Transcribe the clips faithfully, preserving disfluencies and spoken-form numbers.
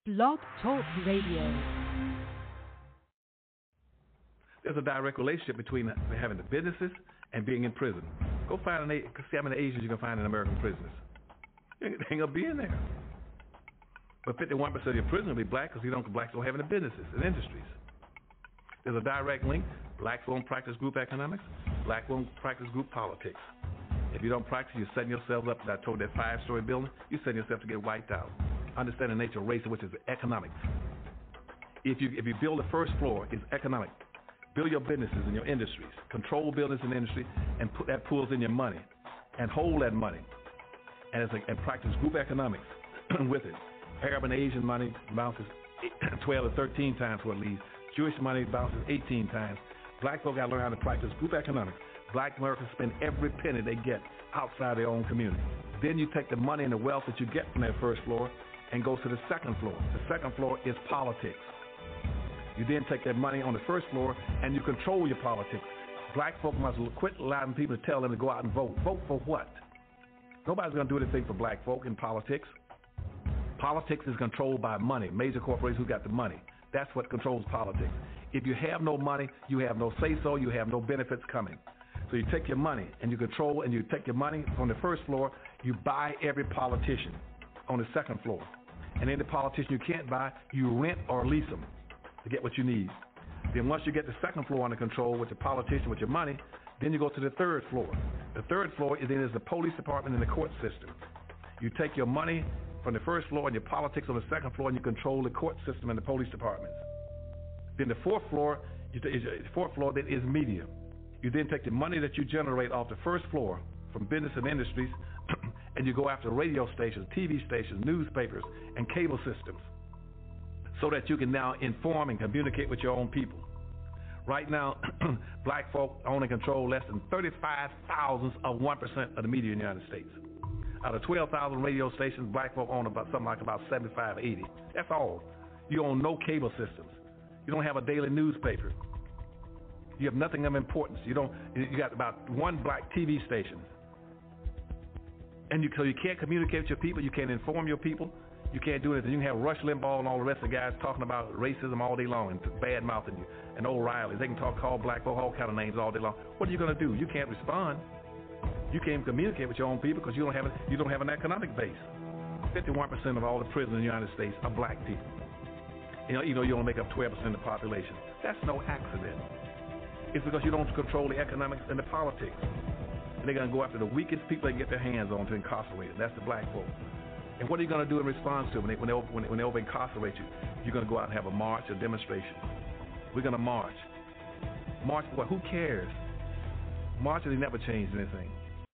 Blog Talk Radio. There's a direct relationship between having the businesses and being in prison. Go find an see how many Asians you can find in American prisons. They ain't gonna be in there. But fifty-one percent of your prisoners will be black because you don't blacks don't have any businesses and industries. There's a direct link. Blacks won't practice group economics. Black won't practice group politics. If you don't practice, you're setting yourself up. I told that five-story building, you're setting yourself to get wiped out. Understand the nature of race, which is economics. If you if you build the first floor, it's economic. Build your businesses and your industries. Control business and industry, and put that pulls in your money, and hold that money, and it's like, and practice group economics with it. Arab and Asian money bounces twelve to thirteen times what it leaves. Jewish money bounces eighteen times. Black folk got to learn how to practice group economics. Black Americans spend every penny they get outside their own community. Then you take the money and the wealth that you get from that first floor and go to the second floor. The second floor is politics. You then take that money on the first floor and you control your politics. Black folk must quit allowing people to tell them to go out and vote. Vote for what? Nobody's going to do anything for black folk in politics. Politics is controlled by money. Major corporations who got the money. That's what controls politics. If you have no money, you have no say-so, you have no benefits coming. So you take your money and you control, and you take your money on the first floor, you buy every politician on the second floor. And any politician you can't buy, you rent or lease them to get what you need. Then once you get the second floor under control with the politician, with your money, then you go to the third floor. The third floor is then is the police department and the court system. You take your money from the first floor and your politics on the second floor, and you control the court system and the police departments. Then the fourth floor, is the fourth floor then is media. You then take the money that you generate off the first floor from business and industries, and you go after radio stations, T V stations, newspapers, and cable systems, so that you can now inform and communicate with your own people. Right now, black folk own and control less than thirty-five thousandths of one percent of the media in the United States. Out of twelve thousand radio stations, black folk own about something like about seventy-five, eighty. That's all. You own no cable systems. You don't have a daily newspaper. You have nothing of importance. You don't. You got about one black T V station, and you so you can't communicate with your people. You can't inform your people. You can't do anything. You can have Rush Limbaugh and all the rest of the guys talking about racism all day long and bad mouthing you, and O'Reilly. They can talk, call black folk all kind of names all day long. What are you going to do? You can't respond. You can't communicate with your own people because you don't have a, you don't have an economic base. fifty-one percent of all the prisoners in the United States are black people. You know, you know, you only make up twelve percent of the population. That's no accident. It's because you don't control the economics and the politics. And they're going to go after the weakest people they can get their hands on to incarcerate them. That's the black folk. And what are you going to do in response to it when they, when they, when they, when they over incarcerate you? You're going to go out and have a march, a demonstration. We're going to march. March, what? Who cares? Marching, they never changed anything.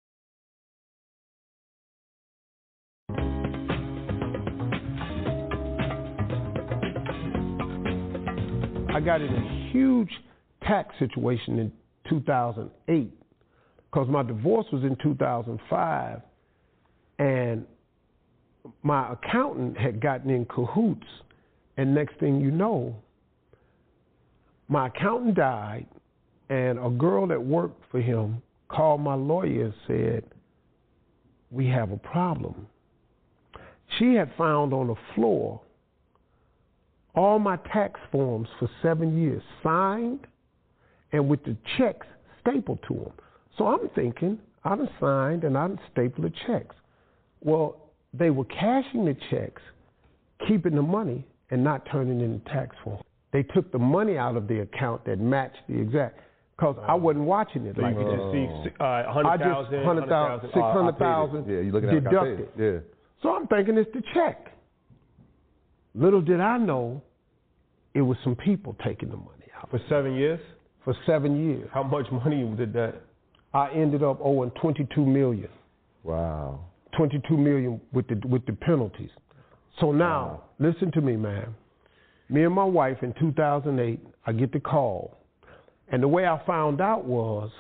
I got in a huge tax situation in two thousand eight because my divorce was in two thousand five, and my accountant had gotten in cahoots, and next thing you know, my accountant died, and a girl that worked for him called my lawyer and said, "We have a problem." She had found on the floor all my tax forms for seven years signed and with the checks stapled to them. So I'm thinking, I done signed and I done stapled the checks. Well, they were cashing the checks, keeping the money, and not turning in the tax form. They took the money out of the account that matched the exact, because oh. I wasn't watching it. So like you could that. just see uh, one hundred thousand, one hundred thousand, six hundred thousand yeah, you're looking at deducted. Yeah. So I'm thinking it's the check. Little did I know, it was some people taking the money out. For seven years? For seven years. How much money did that? I ended up owing twenty-two million dollars. Wow. twenty-two million dollars with the with the penalties. So now, wow. Listen to me, man. Me and my wife in two thousand eight, I get the call. And the way I found out was,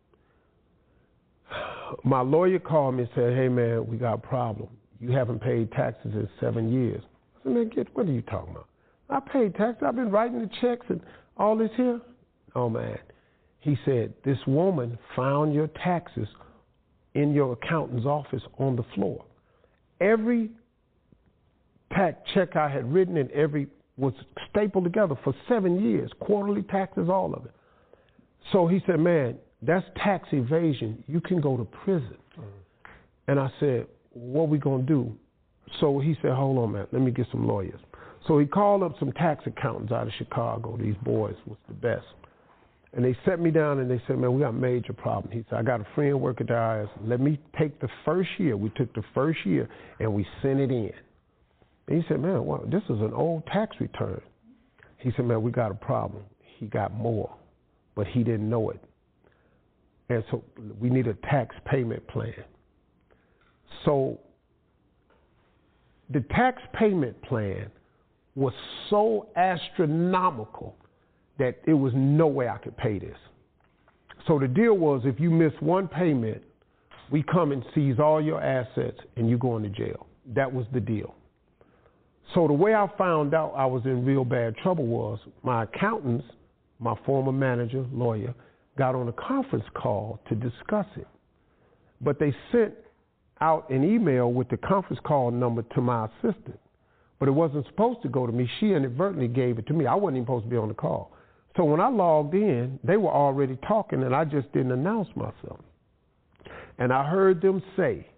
my lawyer called me and said, "Hey, man, we got a problem. You haven't paid taxes in seven years. I said, "Man, get, what are you talking about? I paid taxes. I've been writing the checks and all this here." Oh, man. He said, "This woman found your taxes in your accountant's office on the floor. Every tax check I had written and every was stapled together for seven years, quarterly taxes, all of it. So he said, man, that's tax evasion. You can go to prison. Mm-hmm. And I said, what we going to do? So he said, hold on, man, let me get some lawyers. So he called up some tax accountants out of Chicago. These boys was the best. And they set me down and they said, man, we got a major problem. He said, I got a friend working at the I R S. Let me take the first year. We took the first year and we sent it in. And he said, man, well, this is an old tax return. He said, man, we got a problem. He got more, but he didn't know it. And so we need a tax payment plan. So the tax payment plan was so astronomical that it was no way I could pay this. So the deal was, if you miss one payment, we come and seize all your assets and you go into jail. That was the deal. So the way I found out I was in real bad trouble was my accountants, my former manager, lawyer, got on a conference call to discuss it. But they sent out an email with the conference call number to my assistant. But it wasn't supposed to go to me. She inadvertently gave it to me. I wasn't even supposed to be on the call. So when I logged in, they were already talking, and I just didn't announce myself. And I heard them say,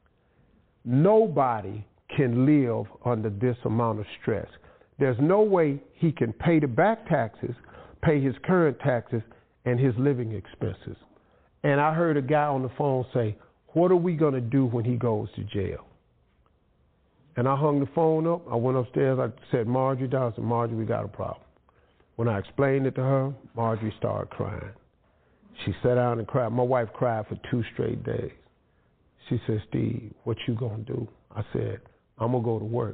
nobody can live under this amount of stress. There's no way he can pay the back taxes, pay his current taxes, and his living expenses. And I heard a guy on the phone say, what are we going to do when he goes to jail? And I hung the phone up. I went upstairs. I said, Marjorie down. I said, Marjorie, we got a problem. When I explained it to her, Marjorie started crying. She sat down and cried. My wife cried for two straight days. She said, Steve, what you going to do? I said, I'm going to go to work.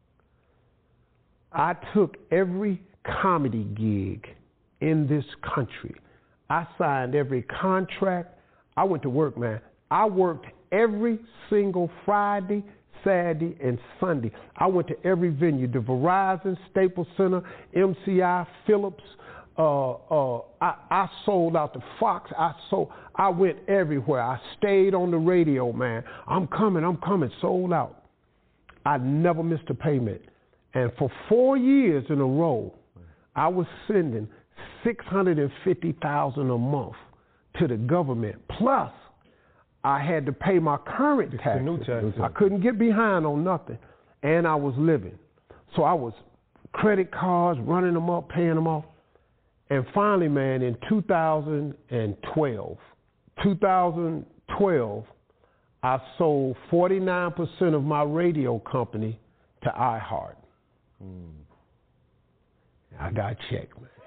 I took every comedy gig in this country. I signed every contract. I went to work, man. I worked every single Friday, Saturday, and Sunday. I went to every venue, the Verizon, Staples Center, M C I, Phillips. Uh, uh, I, I sold out the Fox. I sold. I went everywhere. I stayed on the radio, man. I'm coming, I'm coming, sold out. I never missed a payment. And for four years in a row, I was sending six hundred fifty thousand dollars a month to the government. Plus, I had to pay my current taxes. New taxes. I couldn't get behind on nothing. And I was living. So I was credit cards, running them up, paying them off. And finally, man, in two thousand twelve, two thousand twelve, I sold forty-nine percent of my radio company to iHeart. Mm. I got a check,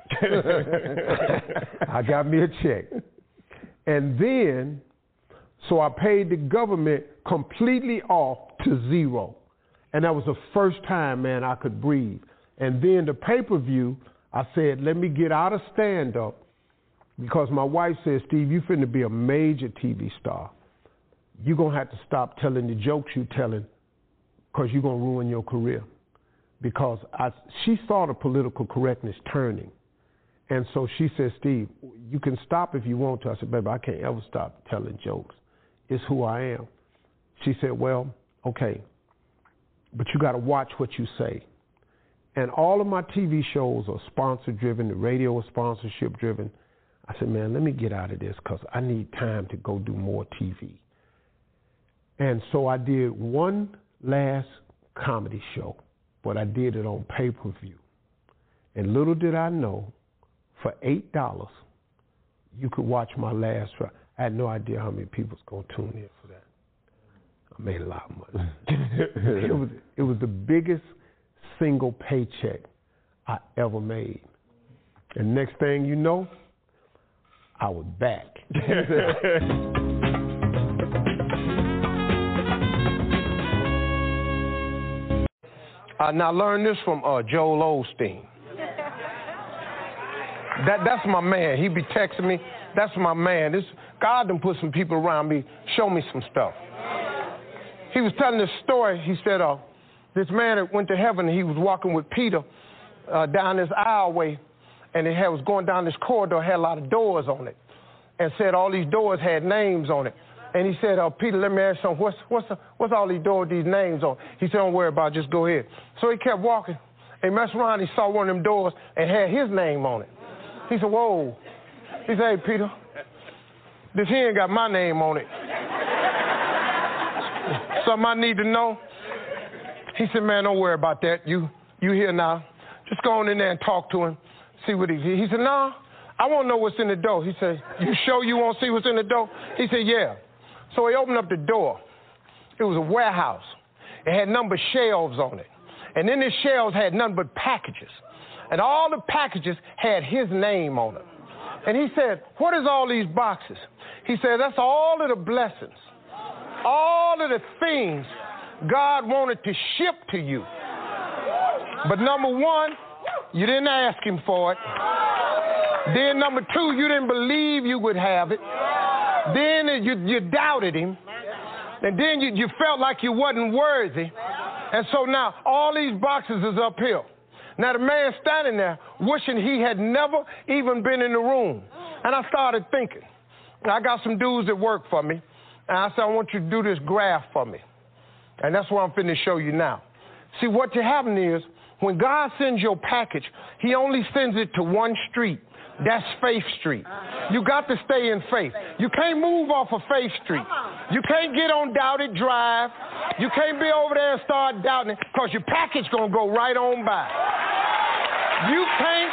man. I got me a check. And then, so I paid the government completely off to zero. And that was the first time, man, I could breathe. And then the pay-per-view, I said, let me get out of stand-up, because my wife said, Steve, you finna be a major T V star. You're going to have to stop telling the jokes you're telling, because you're going to ruin your career. Because I, she saw the political correctness turning. And so she said, Steve, you can stop if you want to. I said, baby, I can't ever stop telling jokes. It's who I am. She said, well, okay, but you got to watch what you say. And all of my T V shows are sponsor-driven. The radio is sponsorship-driven. I said, man, let me get out of this because I need time to go do more T V. And so I did one last comedy show, but I did it on pay-per-view. And little did I know, for eight dollars, you could watch my last show. I had no idea how many people was going to tune in for that. I made a lot of money. it was it was the biggest single paycheck I ever made. And next thing you know, I was back. uh, now learn this from uh, Joel Osteen. That that's my man. He be texting me. That's my man. This God done put some people around me, show me some stuff. He was telling this story. He said, uh, this man that went to heaven, and he was walking with Peter uh, down this aisleway, and it had, was going down this corridor, had a lot of doors on it, and said all these doors had names on it. And he said, uh, Peter, let me ask you something. What's, what's, what's all these doors with these names on? He said, don't worry about it. Just go ahead. So he kept walking. And he messed around. He saw one of them doors and had his name on it. He said, whoa. He said, hey, Peter, this here ain't got my name on it. Something I need to know? He said, man, don't worry about that. You you here now. Just go on in there and talk to him. See what he He said, no, I want to know what's in the door. He said, you sure you want to see what's in the door? He said, yeah. So he opened up the door. It was a warehouse. It had number shelves on it. And in the shelves had nothing but packages. And all the packages had his name on them. And he said, what is all these boxes? He said, that's all of the blessings, all of the things God wanted to ship to you. But number one, you didn't ask him for it. Then number two, you didn't believe you would have it. Then you, you doubted him. And then you, you felt like you wasn't worthy. And so now all these boxes is uphill. Now the man standing there wishing he had never even been in the room. And I started thinking, I got some dudes that work for me. And I said, I want you to do this graph for me. And that's what I'm finna show you now. See, what happened is, when God sends your package, he only sends it to one street. That's Faith Street. You got to stay in faith. You can't move off of Faith Street. You can't get on Doubted Drive. You can't be over there and start doubting it, because your package going to go right on by. You can't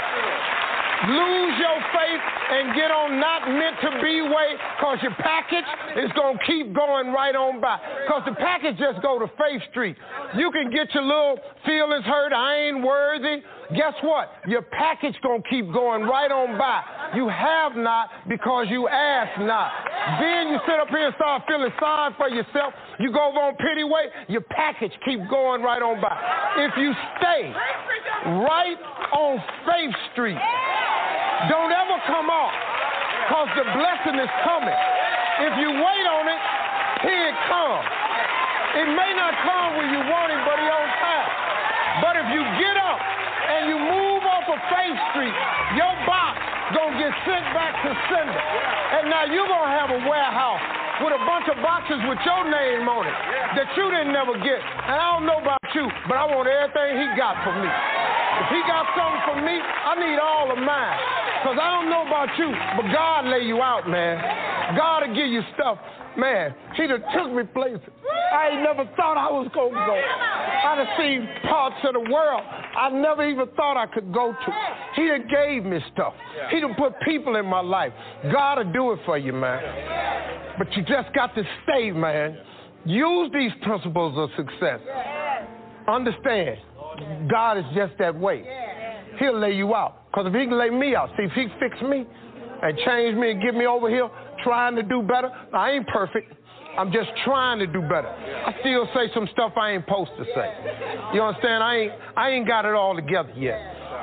lose your faith and get on not meant to be way, because your package is going to keep going right on by. Because the package just go to Faith Street. You can get your little feelings hurt, I ain't worthy. Guess what? Your package going to keep going right on by. You have not because you ask not. Then you sit up here and start feeling sorry for yourself. You go over on pity way, your package keep going right on by. If you stay right on Faith Street, don't ever come off, because the blessing is coming. If you wait on it, here it comes. It may not come when you want it, but it's on time. But if you get up and you move off of Faith Street, your box gonna get sent back to sender. And now you're gonna have a warehouse with a bunch of boxes with your name on it that you didn't never get. And I don't know about you, but I want everything he got for me. If he got something for me, I need all of mine. Because I don't know about you, but God lay you out, man. God will give you stuff. Man, he done took me places I ain't never thought I was going to go. I done seen parts of the world I never even thought I could go to. He done gave me stuff. He done put people in my life. God will do it for you, man. But you just got to stay, man. Use these principles of success. Understand, God is just that way. He'll lay you out. Because if he can lay me out, see, if he fix me and change me and get me over here trying to do better, I ain't perfect. I'm just trying to do better. I still say some stuff I ain't supposed to say. You understand? I ain't, I ain't got it all together yet.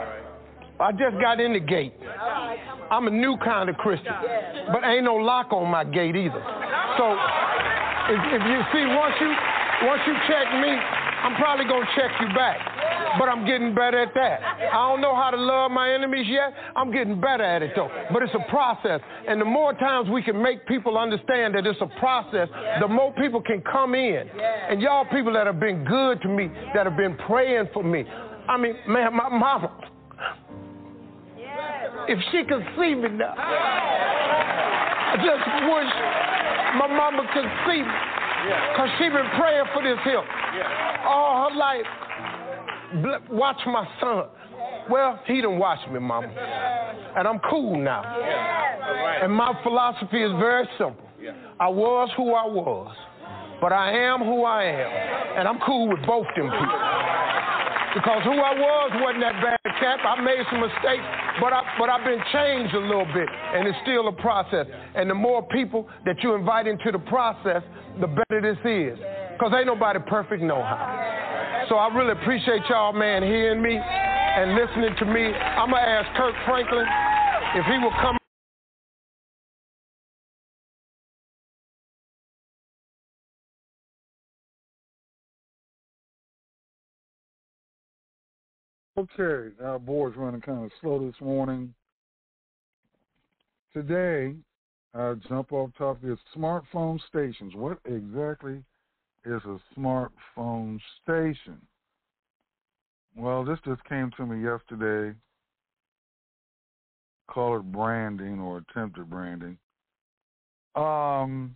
I just got in the gate. I'm a new kind of Christian, but ain't no lock on my gate either. So if, if you see, once you, once you check me, I'm probably going to check you back. But I'm getting better at that. I don't know how to love my enemies yet. I'm getting better at it, though. But it's a process. And the more times we can make people understand that it's a process, the more people can come in. And y'all people that have been good to me, that have been praying for me. I mean, man, my mama, if she could see me now, I just wish my mama could see me. Because she been praying for this here all her life. Watch my son. Well, he done watched me, mama. And I'm cool now. And my philosophy is very simple. I was who I was, but I am who I am. And I'm cool with both them people. Because who I was wasn't that bad, Cap. I made some mistakes, but, I, but I've been changed a little bit, and it's still a process. And the more people that you invite into the process, the better this is. Because ain't nobody perfect no how. So I really appreciate y'all, man, hearing me and listening to me. I'm going to ask Kirk Franklin if he will come. Okay, our board's running kind of slow this morning. Today, Uh, jump off top here. Smartphone stations. What exactly is a smartphone station? Well, this just came to me yesterday. Call it branding or attempted branding. Um,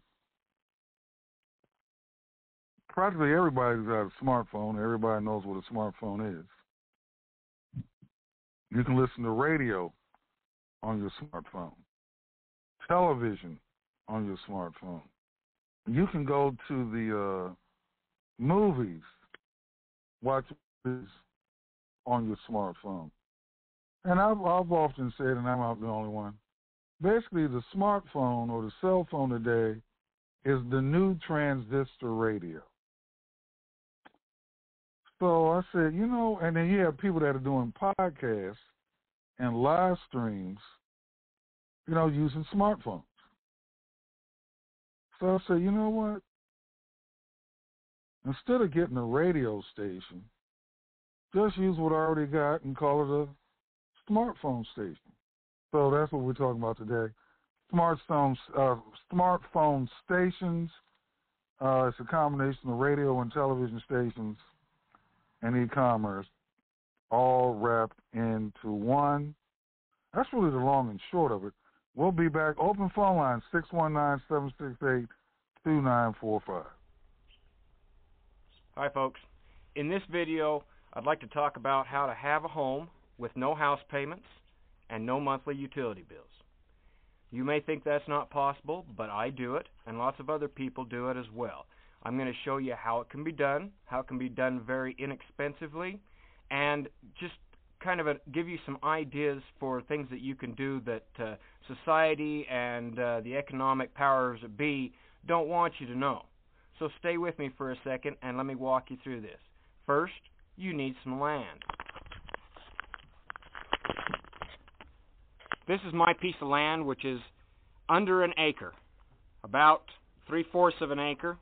practically everybody's got a smartphone. Everybody knows what a smartphone is. You can listen to radio on your smartphone, television on your smartphone. You can go to the uh, movies, watch movies on your smartphone. And I've, I've often said, and I'm not the only one, basically the smartphone or the cell phone today is the new transistor radio. So I said, you know, and then you have people that are doing podcasts and live streams, you know, using smartphones. So I said, you know what? Instead of getting a radio station, just use what I already got and call it a smartphone station. So that's what we're talking about today. Smartphone, uh, smartphone stations. Uh, it's a combination of radio and television stations and e-commerce, all wrapped into one. That's really the long and short of it. We'll be back. Open phone line, six one nine, seven six eight, two nine four five. Hi, folks. In this video, I'd like to talk about how to have a home with no house payments and no monthly utility bills. You may think that's not possible, but I do it, and lots of other people do it as well. I'm going to show you how it can be done, how it can be done very inexpensively, and just kind of a, give you some ideas for things that you can do that uh, society and uh, the economic powers that be don't want you to know. So stay with me for a second and let me walk you through this. First, you need some land. This is my piece of land, which is under an acre, about three-fourths of an acre.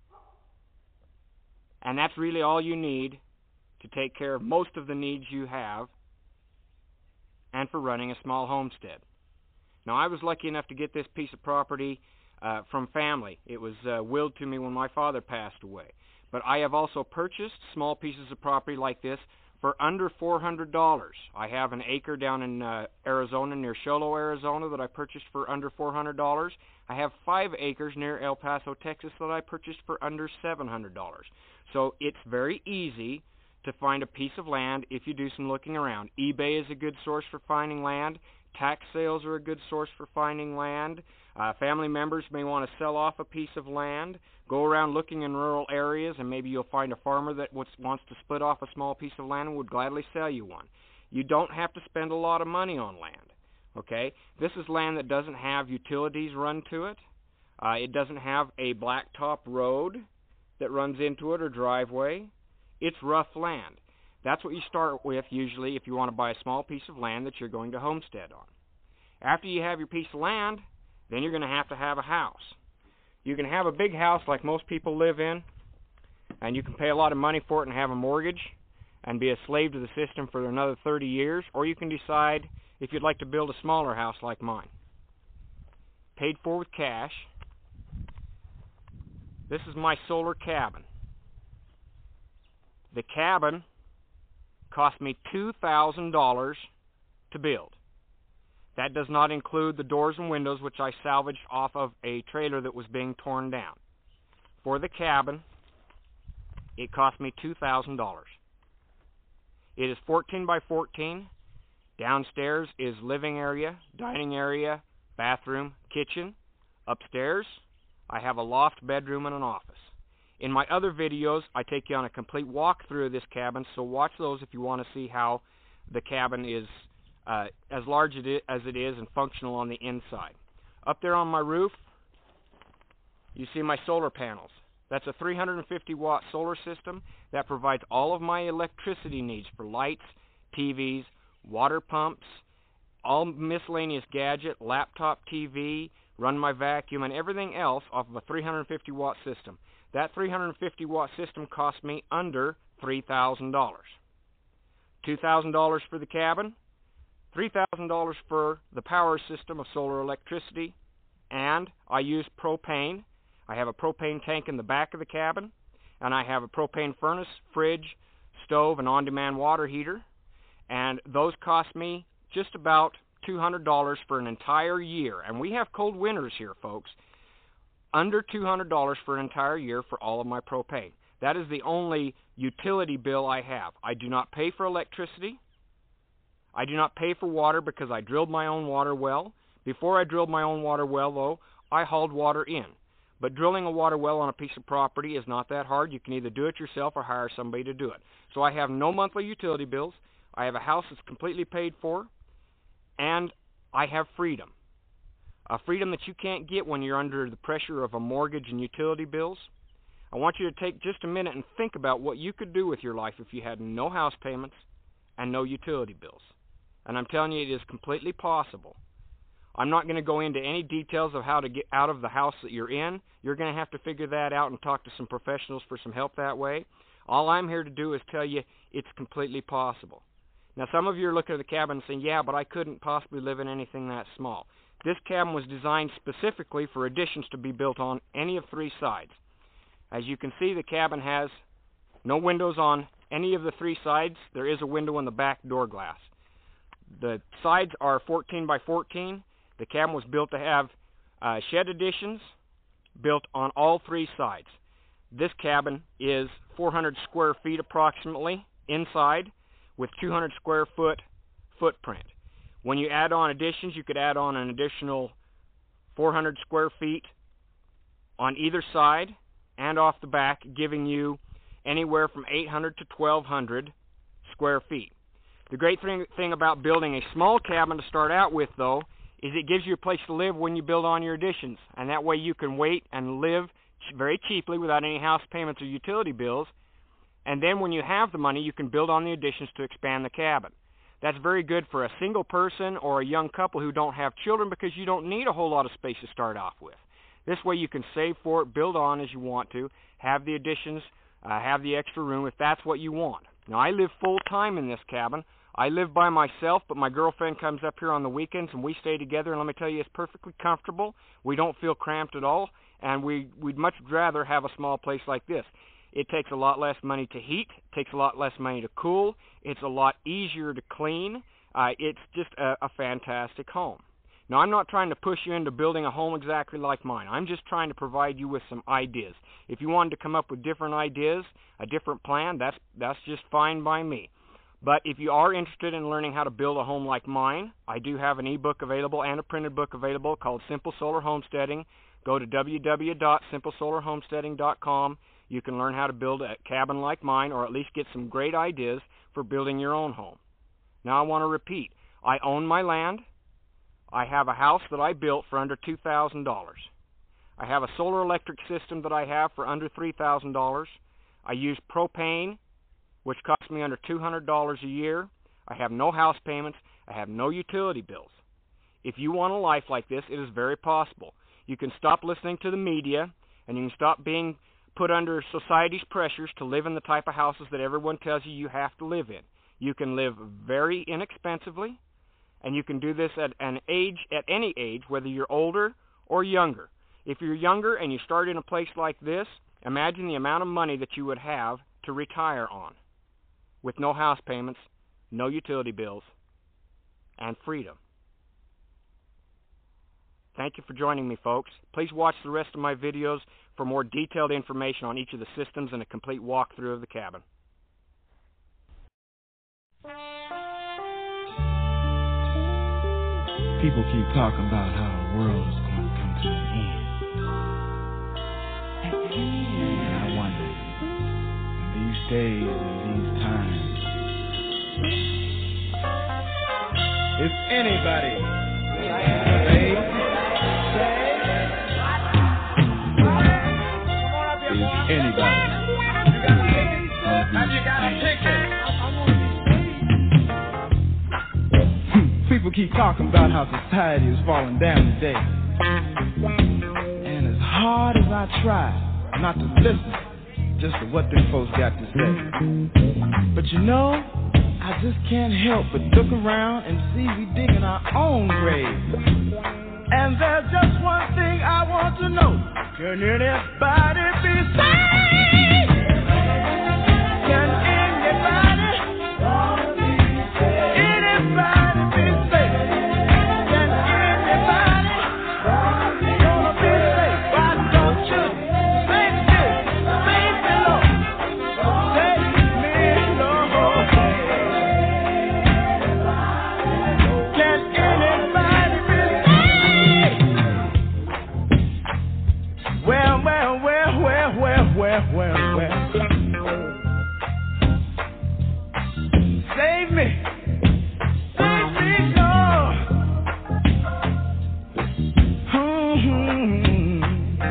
And that's really all you need to take care of most of the needs you have and for running a small homestead. Now, I was lucky enough to get this piece of property uh, from family. It was uh, willed to me when my father passed away. But I have also purchased small pieces of property like this for under four hundred dollars. I have an acre down in uh, Arizona, near Sholo, Arizona, that I purchased for under four hundred dollars. I have five acres near El Paso, Texas, that I purchased for under seven hundred dollars. So it's very easy to find a piece of land if you do some looking around. eBay is a good source for finding land. Tax sales are a good source for finding land. Uh, family members may want to sell off a piece of land. Go around looking in rural areas, and maybe you'll find a farmer that wants to split off a small piece of land and would gladly sell you one. You don't have to spend a lot of money on land. Okay? This is land that doesn't have utilities run to it. Uh, it doesn't have a blacktop road that runs into it or driveway. It's rough land. That's what you start with usually if you want to buy a small piece of land that you're going to homestead on. After you have your piece of land, then you're going to have to have a house. You can have a big house like most people live in, and you can pay a lot of money for it and have a mortgage and be a slave to the system for another thirty years, or you can decide if you'd like to build a smaller house like mine. Paid for with cash. This is my solar cabin. The cabin cost me two thousand dollars to build. That does not include the doors and windows, which I salvaged off of a trailer that was being torn down. For the cabin, it cost me two thousand dollars. It is fourteen by fourteen. Downstairs is living area, dining area, bathroom, kitchen. Upstairs, I have a loft, bedroom, and an office. In my other videos, I take you on a complete walkthrough of this cabin, so watch those if you want to see how the cabin is uh, as large as it is and functional on the inside. Up there on my roof, you see my solar panels. That's a three hundred fifty watt solar system that provides all of my electricity needs for lights, T Vs, water pumps, all miscellaneous gadget, laptop T V, run my vacuum, and everything else off of a three hundred fifty watt system. That three hundred fifty watt system cost me under three thousand dollars. two thousand dollars for the cabin, three thousand dollars for the power system of solar electricity, and I use propane. I have a propane tank in the back of the cabin, and I have a propane furnace, fridge, stove, and on-demand water heater, and those cost me just about two hundred dollars for an entire year. And we have cold winters here, folks. Under two hundred dollars for an entire year for all of my propane. That is the only utility bill I have. I do not pay for electricity. I do not pay for water because I drilled my own water well. Before I drilled my own water well, though, I hauled water in. But drilling a water well on a piece of property is not that hard. You can either do it yourself or hire somebody to do it. So I have no monthly utility bills. I have a house that's completely paid for, and I have freedom. A freedom that you can't get when you're under the pressure of a mortgage and utility bills. I want you to take just a minute and think about what you could do with your life if you had no house payments and no utility bills. And I'm telling you, it is completely possible. I'm not going to go into any details of how to get out of the house that you're in. You're going to have to figure that out and talk to some professionals for some help that way. All I'm here to do is tell you it's completely possible. Now, some of you are looking at the cabin and saying, yeah, but I couldn't possibly live in anything that small. This cabin was designed specifically for additions to be built on any of three sides. As you can see, the cabin has no windows on any of the three sides. There is a window in the back door glass. The sides are fourteen by fourteen. The cabin was built to have uh, shed additions built on all three sides. This cabin is four hundred square feet approximately inside with two hundred square foot footprint. When you add on additions, you could add on an additional four hundred square feet on either side and off the back, giving you anywhere from eight hundred to twelve hundred square feet. The great thing, thing about building a small cabin to start out with, though, is it gives you a place to live when you build on your additions. And that way you can wait and live very cheaply without any house payments or utility bills. And then when you have the money, you can build on the additions to expand the cabin. That's very good for a single person or a young couple who don't have children because you don't need a whole lot of space to start off with. This way you can save for it, build on as you want to, have the additions, uh, have the extra room if that's what you want. Now, I live full-time in this cabin. I live by myself, but my girlfriend comes up here on the weekends and we stay together, and let me tell you, it's perfectly comfortable. We don't feel cramped at all, and we, we'd much rather have a small place like this. It takes a lot less money to heat, it takes a lot less money to cool, it's a lot easier to clean. Uh, it's just a, a fantastic home. Now, I'm not trying to push you into building a home exactly like mine. I'm just trying to provide you with some ideas. If you wanted to come up with different ideas, a different plan, that's that's just fine by me. But if you are interested in learning how to build a home like mine, I do have an ebook available and a printed book available called Simple Solar Homesteading. Go to w w w dot simple solar homesteading dot com. You can learn how to build a cabin like mine, or at least get some great ideas for building your own home. Now, I want to repeat. I own my land. I have a house that I built for under two thousand dollars. I have a solar electric system that I have for under three thousand dollars. I use propane, which costs me under two hundred dollars a year. I have no house payments. I have no utility bills. If you want a life like this, it is very possible. You can stop listening to the media, and you can stop being put under society's pressures to live in the type of houses that everyone tells you you have to live in. You can live very inexpensively, and you can do this at an age, at any age, whether you're older or younger. If you're younger and you start in a place like this, imagine the amount of money that you would have to retire on, with no house payments, no utility bills, and freedom. Thank you for joining me, folks. Please watch the rest of my videos for more detailed information on each of the systems and a complete walkthrough of the cabin. People keep talking about how the world is going to come to an end. And I wonder, in these days and these times, is anybody saved? Is anybody Have you got a ticket? People keep talking about how society is falling down today. And as hard as I try not to listen just to what them folks got to say, but you know, I just can't help but look around and see we digging our own grave. And there's just one thing I want to know. Can anybody be saved? Can anybody? Anybody be saved? Can anybody? Gonna be saved? Why don't you save me? Save me, Lord. Save me, Lord. Can anybody be saved? Well, well, well, well, well, well, well, well. Save me. Save me, Lord. Mm-hmm.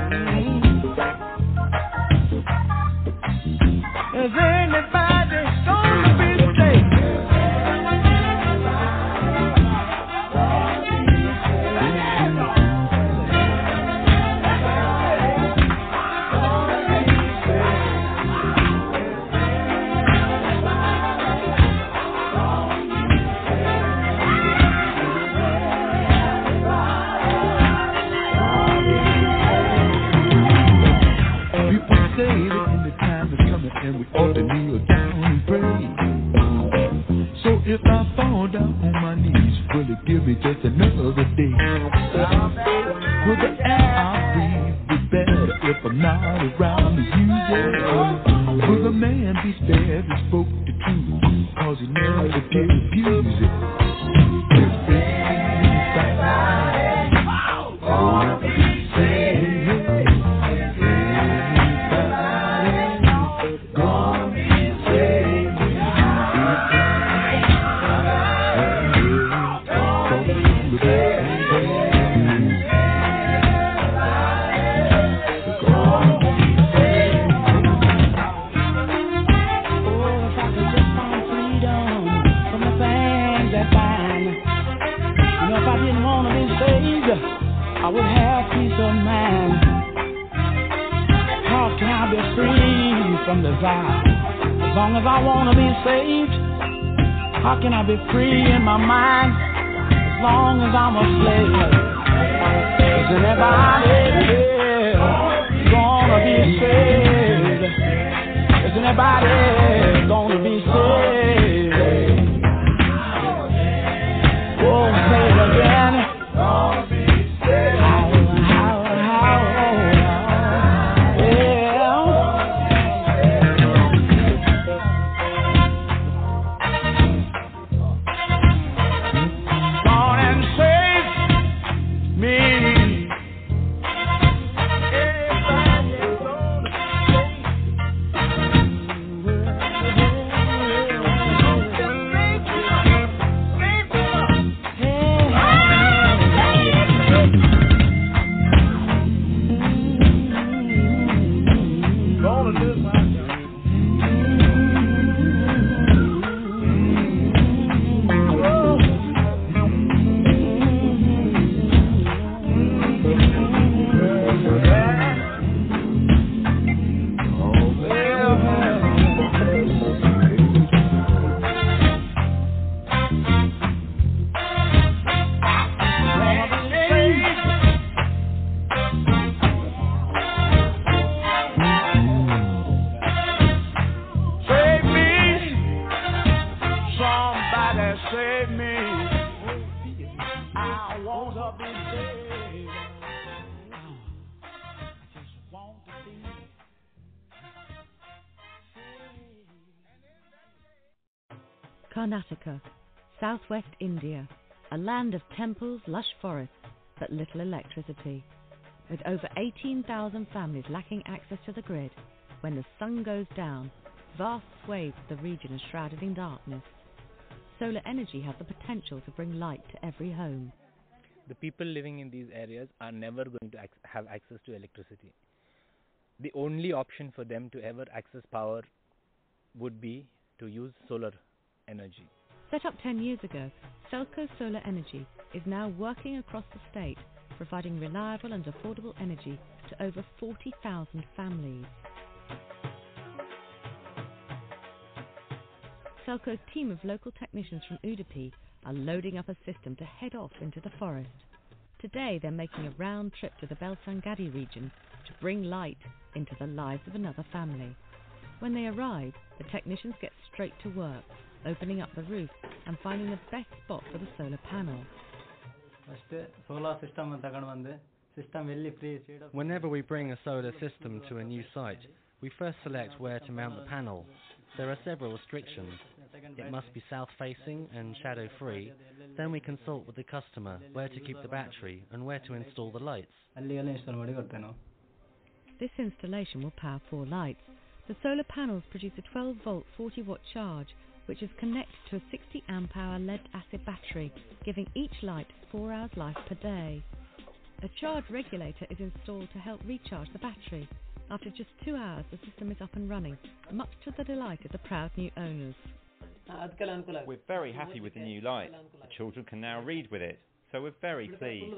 Is anybody gonna be saved? People say that when the time is coming and we ought to kneel down and pray. So if I fall down on my knees, will it give me just another day? Will the air I breathe be better if I'm not around to use it? Will the man be spared who spoke the truth, cause he never did abuse it? If anybody wanna be saved, I would have peace of mind. How can I be free from desire? As long as I want to be saved. How can I be free in my mind? As long as I'm a slave. Is anybody gonna be saved? Is anybody gonna be saved? Oh, say it again. Karnataka, southwest India, a land of temples, lush forests, but little electricity. With over eighteen thousand families lacking access to the grid, when the sun goes down, vast swathes of the region are shrouded in darkness. Solar energy has the potential to bring light to every home. The people living in these areas are never going to ac- have access to electricity. The only option for them to ever access power would be to use solar energy. Set up ten years ago, Selco Solar Energy is now working across the state, providing reliable and affordable energy to over forty thousand families. Selco's team of local technicians from Udupi are loading up a system to head off into the forest. Today they're making a round trip to the Beltangadi region to bring light into the lives of another family. When they arrive, the technicians get straight to work, opening up the roof and finding the best spot for the solar panel. Whenever we bring a solar system to a new site, we first select where to mount the panel. There are several restrictions. It must be south-facing and shadow-free. Then we consult with the customer where to keep the battery and where to install the lights. This installation will power four lights. The solar panels produce a twelve volt forty watt charge, which is connected to a sixty amp hour lead-acid battery, giving each light four hours life per day. A charge regulator is installed to help recharge the battery. After just two hours, the system is up and running, much to the delight of the proud new owners. We're very happy with the new light. The children can now read with it, so we're very pleased.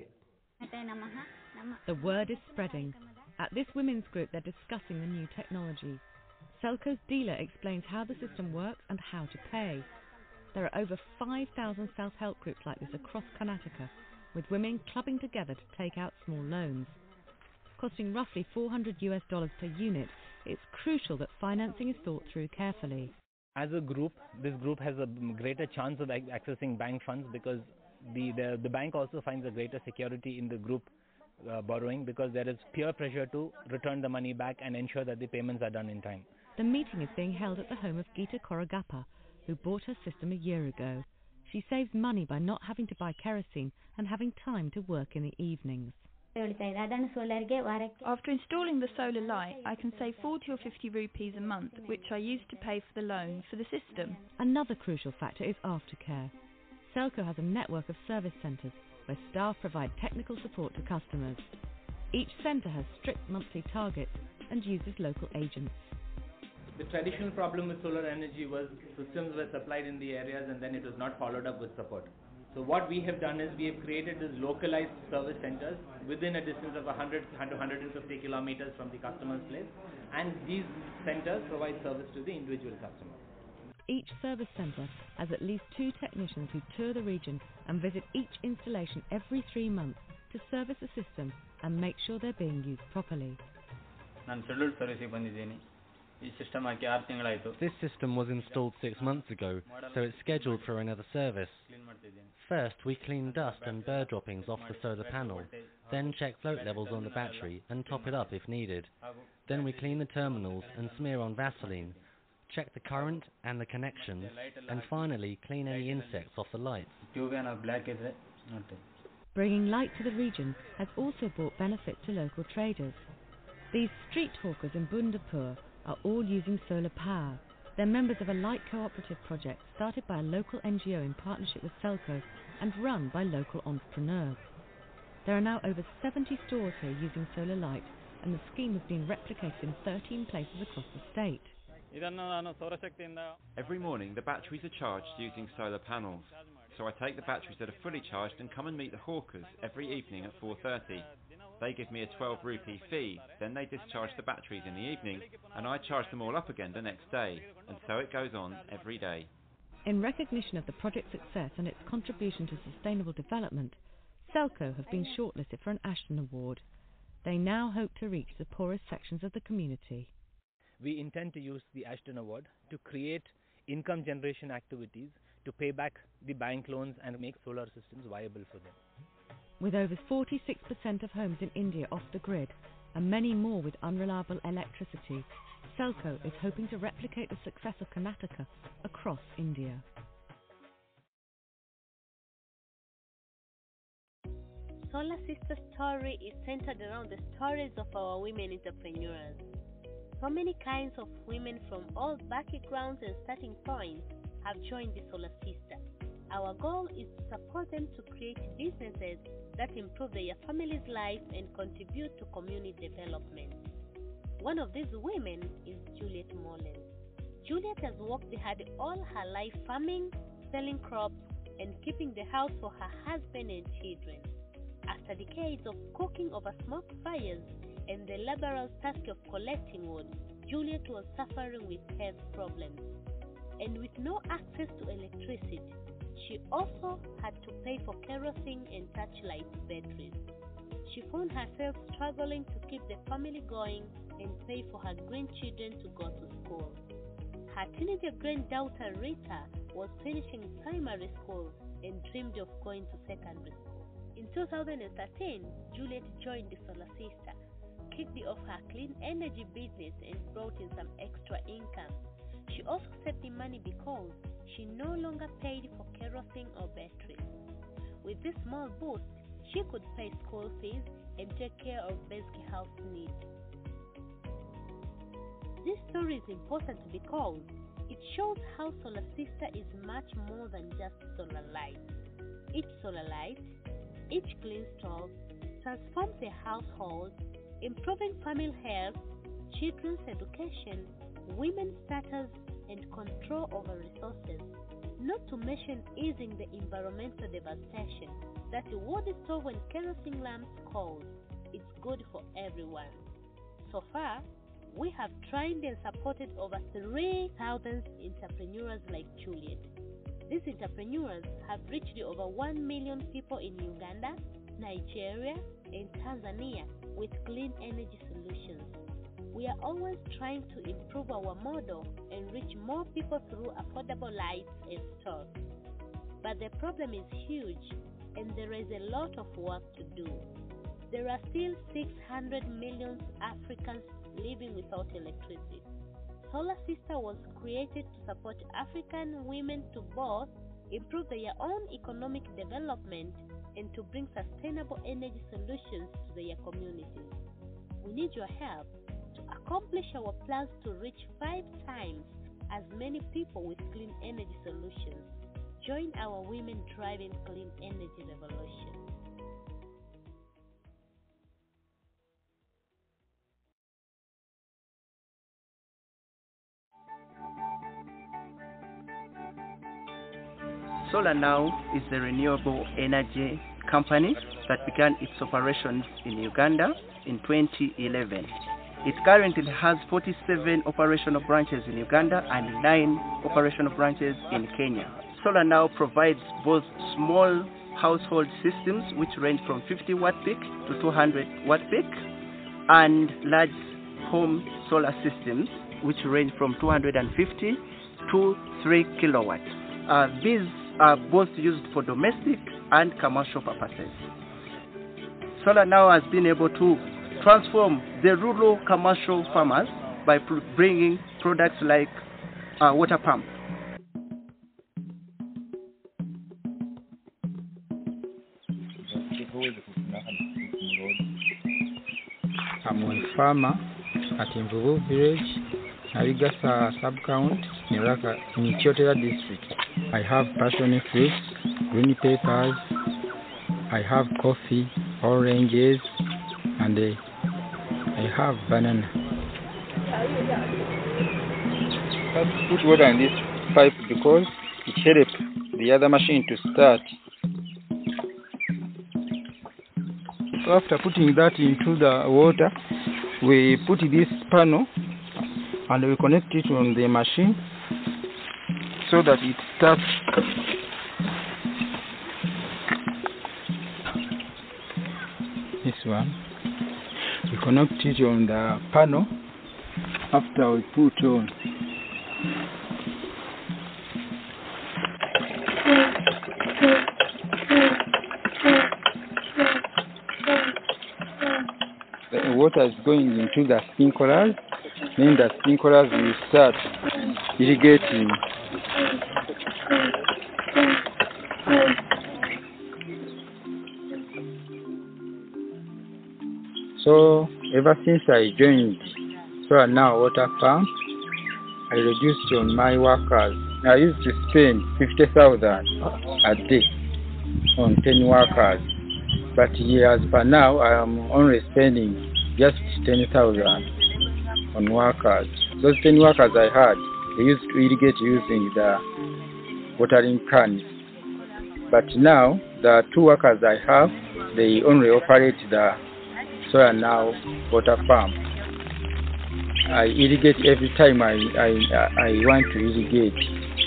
The word is spreading. At this women's group, they're discussing the new technology. Selco's dealer explains how the system works and how to pay. There are over five thousand self-help groups like this across Karnataka, with women clubbing together to take out small loans. Costing roughly four hundred U S dollars per unit, it's crucial that financing is thought through carefully. As a group, this group has a greater chance of ac- accessing bank funds because the, the, the bank also finds a greater security in the group uh, borrowing because there is peer pressure to return the money back and ensure that the payments are done in time. The meeting is being held at the home of Geeta Koragappa, who bought her system a year ago. She saves money by not having to buy kerosene and having time to work in the evenings. After installing the solar light, I can save forty or fifty rupees a month, which I use to pay for the loan for the system. Another crucial factor is aftercare. Selco has a network of service centres where staff provide technical support to customers. Each centre has strict monthly targets and uses local agents. The traditional problem with solar energy was systems were supplied in the areas and then it was not followed up with support. So what we have done is we have created these localized service centers within a distance of one hundred to one hundred fifty kilometers from the customer's place, and these centers provide service to the individual customer. Each service centre has at least two technicians who tour the region and visit each installation every three months to service the system and make sure they're being used properly. This system was installed six months ago, so it's scheduled for another service. First, we clean dust and bird droppings off the solar panel, then check float levels on the battery and top it up if needed. Then we clean the terminals and smear on Vaseline, check the current and the connections, and finally clean any insects off the lights. Bringing light to the region has also brought benefit to local traders. These street hawkers in Bundapur are all using solar power. They're members of a light cooperative project started by a local N G O in partnership with Selco and run by local entrepreneurs. There are now over seventy stores here using solar light, and the scheme has been replicated in thirteen places across the state. Every morning the batteries are charged using solar panels. So I take the batteries that are fully charged and come and meet the hawkers every evening at four thirty. They give me a twelve rupee fee, then they discharge the batteries in the evening, and I charge them all up again the next day, and so it goes on every day. In recognition of the project's success and its contribution to sustainable development, Selco have been shortlisted for an Ashton Award. They now hope to reach the poorest sections of the community. We intend to use the Ashton Award to create income generation activities to pay back the bank loans and make solar systems viable for them. With over forty-six percent of homes in India off the grid and many more with unreliable electricity, Selco is hoping to replicate the success of Karnataka across India. Solar Sister Story is centered around the stories of our women entrepreneurs. So many kinds of women from all backgrounds and starting points have joined the Solar Sister. Our goal is to support them to create businesses that improve their family's life and contribute to community development. One of these women is Juliet Mullins. Juliet has worked hard all her life farming, selling crops, and keeping the house for her husband and children. After decades of cooking over smoke fires and the laborious task of collecting wood, Juliet was suffering with health problems. And with no access to electricity, she also had to pay for kerosene and touchlight batteries. She found herself struggling to keep the family going and pay for her grandchildren to go to school. Her teenager granddaughter Rita was finishing primary school and dreamed of going to secondary school. In two thousand thirteen, Juliet joined the Solar Sister, kicked off her clean energy business and brought in some extra income. She also saved the money because she no longer paid for kerosene or batteries. With this small boost, she could pay school fees and take care of basic house needs. This story is important because it shows how Solar Sister is much more than just solar light. Each solar light, each clean stove, transforms a household, improving family health, children's education, women's status, and control over resources, not to mention easing the environmental devastation that a wood stove and kerosene lamps cause. It's good for everyone. So far, we have trained and supported over three thousand entrepreneurs like Juliet. These entrepreneurs have reached over one million people in Uganda, Nigeria, and Tanzania with clean energy solutions. We are always trying to improve our model and reach more people through affordable lights and stores. But the problem is huge, and there is a lot of work to do. There are still six hundred million Africans living without electricity. Solar Sister was created to support African women to both improve their own economic development and to bring sustainable energy solutions to their communities. We need your help to accomplish our plans to reach five times as many people with clean energy solutions. Join our Women Driving Clean Energy Revolution. SolarNow is a renewable energy company that began its operations in Uganda in twenty eleven. It currently has forty-seven operational branches in Uganda and nine operational branches in Kenya. SolarNow provides both small household systems which range from fifty watt peak to two hundred watt peak and large home solar systems which range from two hundred fifty to three kilowatts. Uh, these are both used for domestic and commercial purposes. SolarNow has been able to transform the rural commercial farmers by pr- bringing products like a water pump. I'm one farmer at Imvubu village, Narigasa sub-count, Niraka, in Kyotera district. I have passion fruits, green peppers, I have coffee, oranges, and uh, I have banana. I have to put water in this pipe because it helps the other machine to start. So after putting that into the water, we put this panel and we connect it on the machine so that it starts. This one. We connect it on the panel after we put on. The water is going into the sprinklers, then the sprinklers will start irrigating. So ever since I joined SolarNow water farm, I reduced on my workers. I used to spend fifty thousand a day on ten workers, but years per now I am only spending just ten thousand on workers. Those ten workers I had, they used to irrigate using the watering cans, but now the two workers I have, they only operate the SolarNow water farm. I irrigate every time I, I, I want to irrigate.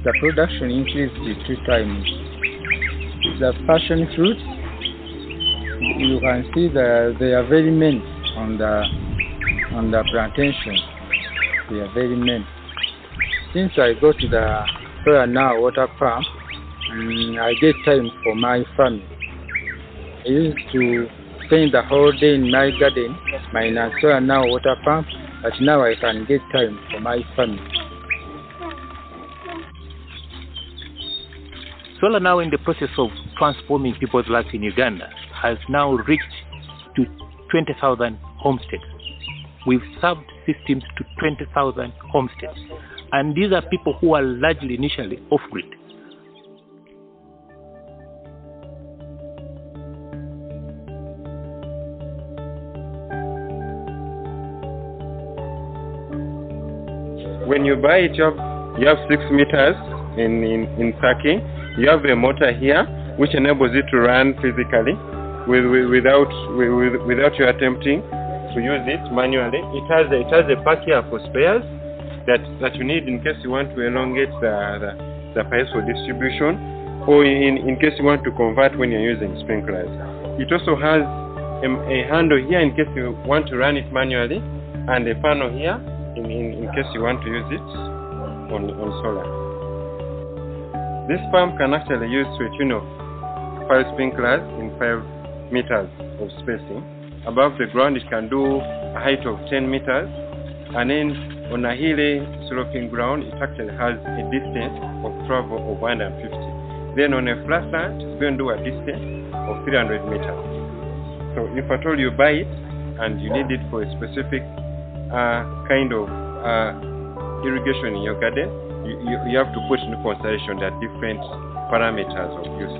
the production increased two times. The passion fruits, you can see that they are very many on the on the plantation. They are very many. Since I go to the Solar Now water pump, um, I get time for my family. I used to spend the whole day in my garden, my Solar Now water pump, but now I can get time for my family. Solar Now, in the process of transforming people's lives in Uganda, has now reached to twenty thousand homesteads. We've served systems to twenty thousand homesteads. And these are people who are largely initially off-grid. When you buy it, you have, you have six meters in, in, in packing. You have a motor here, which enables it to run physically with, with, without, with, without you attempting to use it manually. It has a, it has a pack here for spares that, that you need in case you want to elongate the, the, the pipes for distribution, or in, in case you want to convert when you're using sprinklers. It also has a, a handle here in case you want to run it manually, and a panel here in, in, in case you want to use it on, on solar. This pump can actually use to a tune of five sprinklers in five meters of spacing. Above the ground, it can do a height of ten meters, and then on a hilly sloping ground, it actually has a distance of travel of one hundred fifty. Then on a flat land, it's going to do a distance of three hundred meters. So if at all you buy it and you need it for a specific uh, kind of uh, irrigation in your garden, you, you, you have to put into consideration the different parameters of use.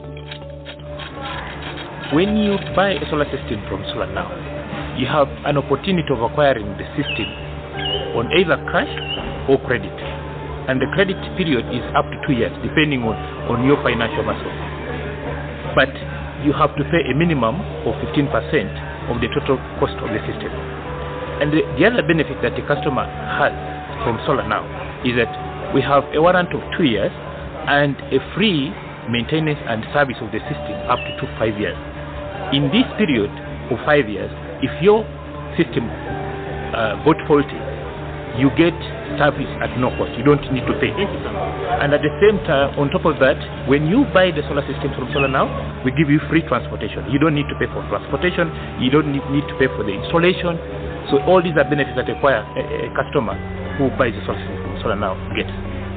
When you buy a solar system from Solar Now, you have an opportunity of acquiring the system on either cash or credit. And the credit period is up to two years, depending on, on your financial muscle. But you have to pay a minimum of fifteen percent of the total cost of the system. And the, the other benefit that the customer has from Solar Now is that we have a warrant of two years and a free maintenance and service of the system up to two, five years. In this period of five years, if your system uh, got faulty, you get service at no cost. You don't need to pay. And at the same time, on top of that, when you buy the solar system from Solar Now, we give you free transportation. You don't need to pay for transportation. You don't need, need to pay for the installation. So all these are benefits that acquire a, a customer who buys the solar system from Solar Now gets.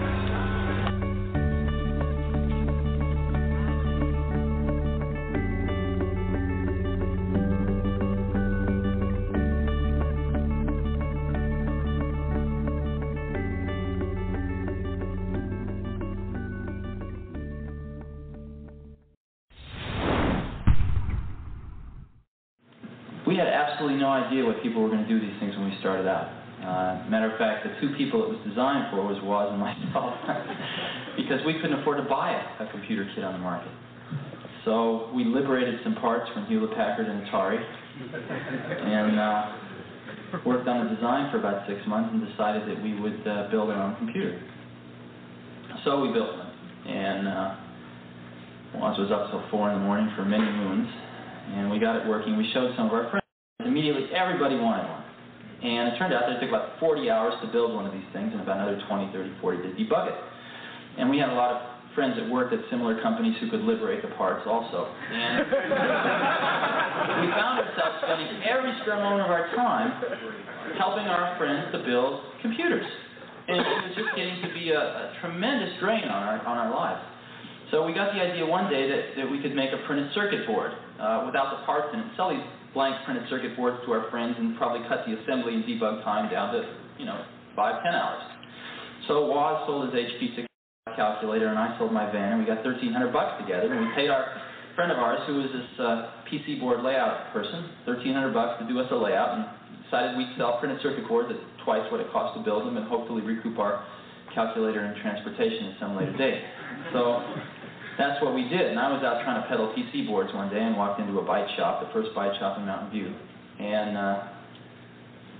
No idea what people were going to do these things when we started out. Uh, matter of fact, the two people it was designed for was Woz and myself, because we couldn't afford to buy a, a computer kit on the market. So we liberated some parts from Hewlett Packard and Atari, and uh, worked on the design for about six months, and decided that we would uh, build our own computer. So we built one, and uh, Woz was up till four in the morning for many moons, and we got it working. We showed some of our friends. Immediately, everybody wanted one. And it turned out that it took about forty hours to build one of these things and about another twenty, thirty, forty to debug it. And we had a lot of friends that worked at similar companies who could liberate the parts also. And we found ourselves spending every spare moment of our time helping our friends to build computers. And it was just getting to be a, a tremendous drain on our, on our lives. So we got the idea one day that, that we could make a printed circuit board uh, without the parts in it, sell these blank printed circuit boards to our friends, and probably cut the assembly and debug time down to, you know, five, ten hours. So Woz sold his H P six calculator, and I sold my van, and we got thirteen hundred bucks together, and we paid our friend of ours, who was this uh, P C board layout person, thirteen hundred bucks to do us a layout, and decided we'd sell printed circuit boards at twice what it cost to build them, and hopefully recoup our calculator and transportation at some later date. So that's what we did, and I was out trying to peddle P C boards one day and walked into a bite shop, the first bite shop in Mountain View. And uh,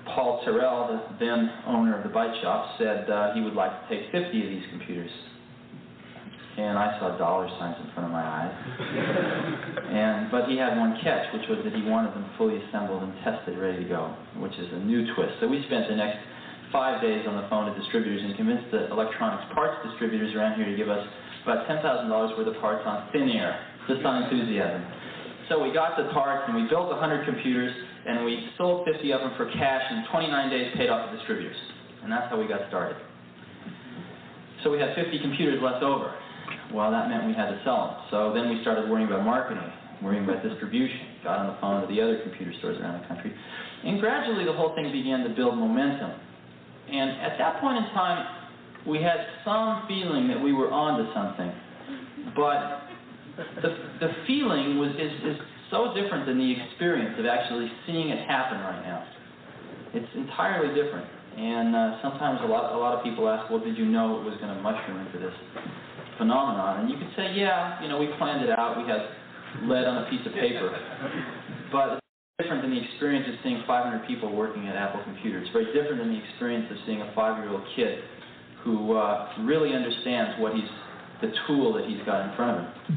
Paul Terrell, the then owner of the bite shop, said uh, he would like to take fifty of these computers. And I saw dollar signs in front of my eyes. and But he had one catch, which was that he wanted them fully assembled and tested, ready to go, which is a new twist. So we spent the next five days on the phone to distributors and convinced the electronics parts distributors around here to give us about ten thousand dollars worth of parts on thin air, just on enthusiasm. So we got the parts and we built one hundred computers and we sold fifty of them for cash and twenty-nine days paid off the distributors. And that's how we got started. So we had fifty computers left over. Well, that meant we had to sell them. So then we started worrying about marketing, worrying about distribution, got on the phone to the other computer stores around the country. And gradually the whole thing began to build momentum. And at that point in time, we had some feeling that we were onto something. But the, the feeling was is, is so different than the experience of actually seeing it happen right now. It's entirely different. And uh, sometimes a lot, a lot of people ask, well, did you know it was going to mushroom into this phenomenon? And you could say, yeah, you know, we planned it out. We had lead on a piece of paper. But it's different than the experience of seeing five hundred people working at Apple Computer. It's very different than the experience of seeing a five-year-old kid who uh, really understands what he's, the tool that he's got in front of him.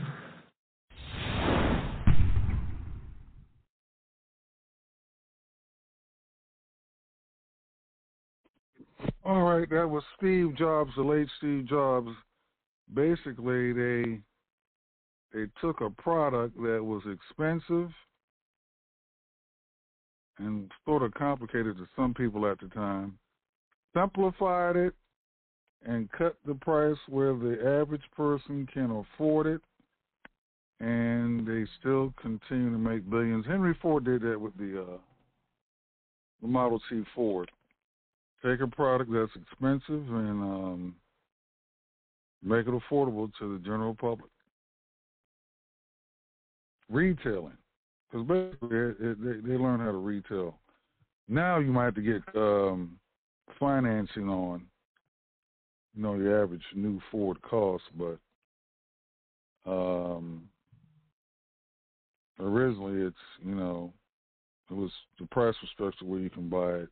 All right, that was Steve Jobs, the late Steve Jobs. Basically, they they took a product that was expensive and sort of complicated to some people at the time, simplified it, and cut the price where the average person can afford it, and they still continue to make billions. Henry Ford did that with the uh, the Model T Ford. Take a product that's expensive and um, make it affordable to the general public. Retailing, because basically it, it, they, they learn how to retail. Now you might have to get um, financing on, you know, the average new Ford cost, but um, originally it's, you know, it was the price was structured where you can buy it,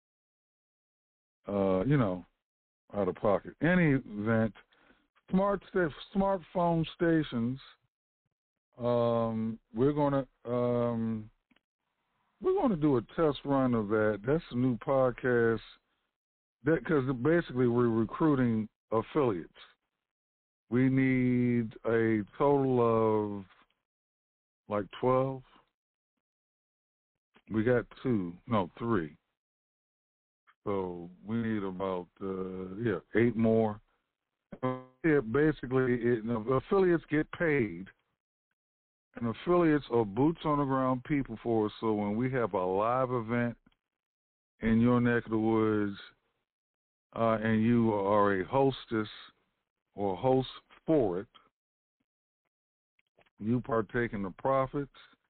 uh, you know, out of pocket. Any event, smart st- smartphone stations. Um, we're gonna um, we're gonna do a test run of that. That's a new podcast. That because basically we're recruiting affiliates. We need a total of like twelve. We got two, no three. So we need about uh, yeah eight more. Yeah, basically, it, you know, affiliates get paid. And affiliates are boots on the ground people for us. So when we have a live event in your neck of the woods, uh, and you are a hostess or host for it, you partake in the profits.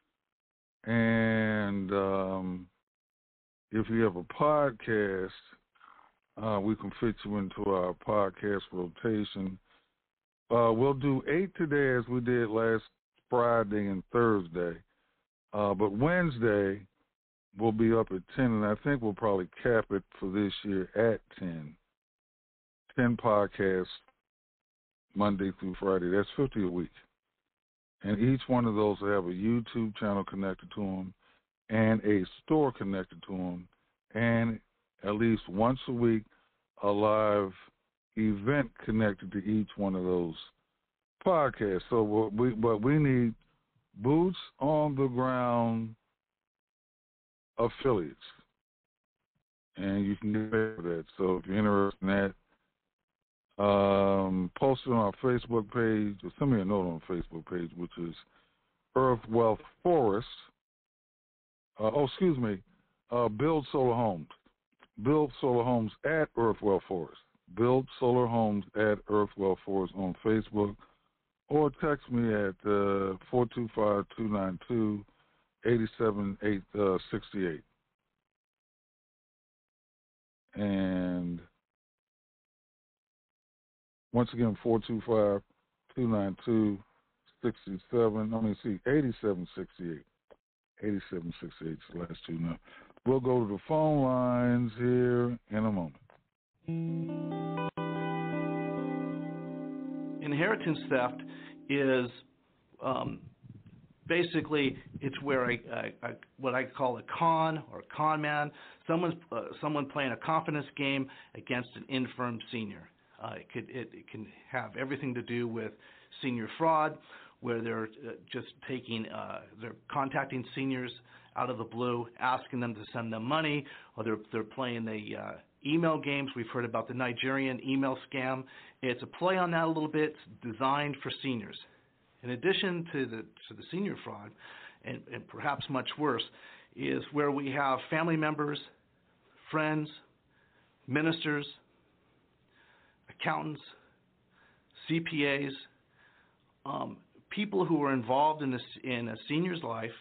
And um, if you have a podcast, uh, we can fit you into our podcast rotation. Uh, we'll do eight today as we did last Friday and Thursday. Uh, but Wednesday, we'll be up at ten, and I think we'll probably cap it for this year at ten. ten podcasts, Monday through Friday. That's fifty a week. And each one of those will have a YouTube channel connected to them and a store connected to them, and at least once a week, a live event connected to each one of those podcasts. So what we, but we need boots on the ground affiliates, and you can get paid for that. So if you're interested in that, um, post it on our Facebook page, or send me a note on the Facebook page, which is Earth Wealth Forest. Uh, oh, excuse me, uh, Build Solar Homes. Build Solar Homes at Earth Wealth Forest. Build Solar Homes at Earth Wealth Forest on Facebook, or text me at uh, four two five, two nine two, eight seven eight six eight. And once again, four two five, two nine two, six seven, I mean, see, eight seven six eight. eight seven six eight is the last two, no, We'll go to the phone lines here in a moment. Inheritance theft is um, basically it's where a, a, a what I call a con or a con man, someone's uh, someone playing a confidence game against an infirm senior. Uh, it could it, it can have everything to do with senior fraud, where they're uh, just taking uh, they're contacting seniors out of the blue, asking them to send them money, or they're they're playing the uh, email games. We've heard about the Nigerian email scam. It's a play on that a little bit, designed for seniors. In addition to the to the senior fraud, and, and perhaps much worse, is where we have family members, friends, ministers, accountants, C P As, um, people who are involved in a, in a senior's life,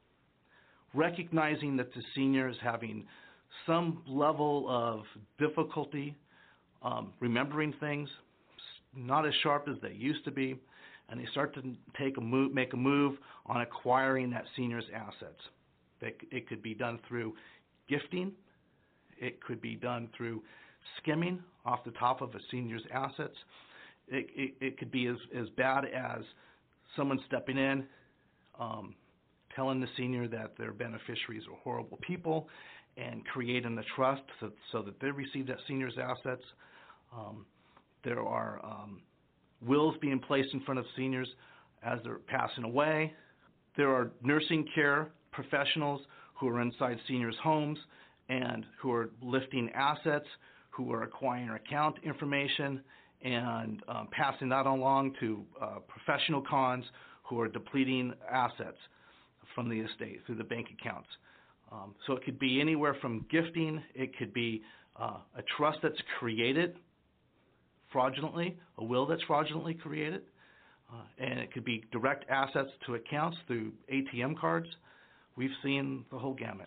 recognizing that the senior is having some level of difficulty um, remembering things, not as sharp as they used to be, and they start to take a move, make a move on acquiring that senior's assets. It, it could be done through gifting. It could be done through skimming off the top of a senior's assets. It, it, it could be as, as bad as someone stepping in, um, telling the senior that their beneficiaries are horrible people, and creating a trust so, so that they receive that senior's assets. Um, there are um, wills being placed in front of seniors as they're passing away. There are nursing care professionals who are inside seniors' homes and who are lifting assets, who are acquiring account information and um, passing that along to uh, professional cons who are depleting assets from the estate through the bank accounts. Um, so it could be anywhere from gifting, it could be uh, a trust that's created fraudulently, a will that's fraudulently created, uh, and it could be direct assets to accounts through A T M cards. We've seen the whole gamut.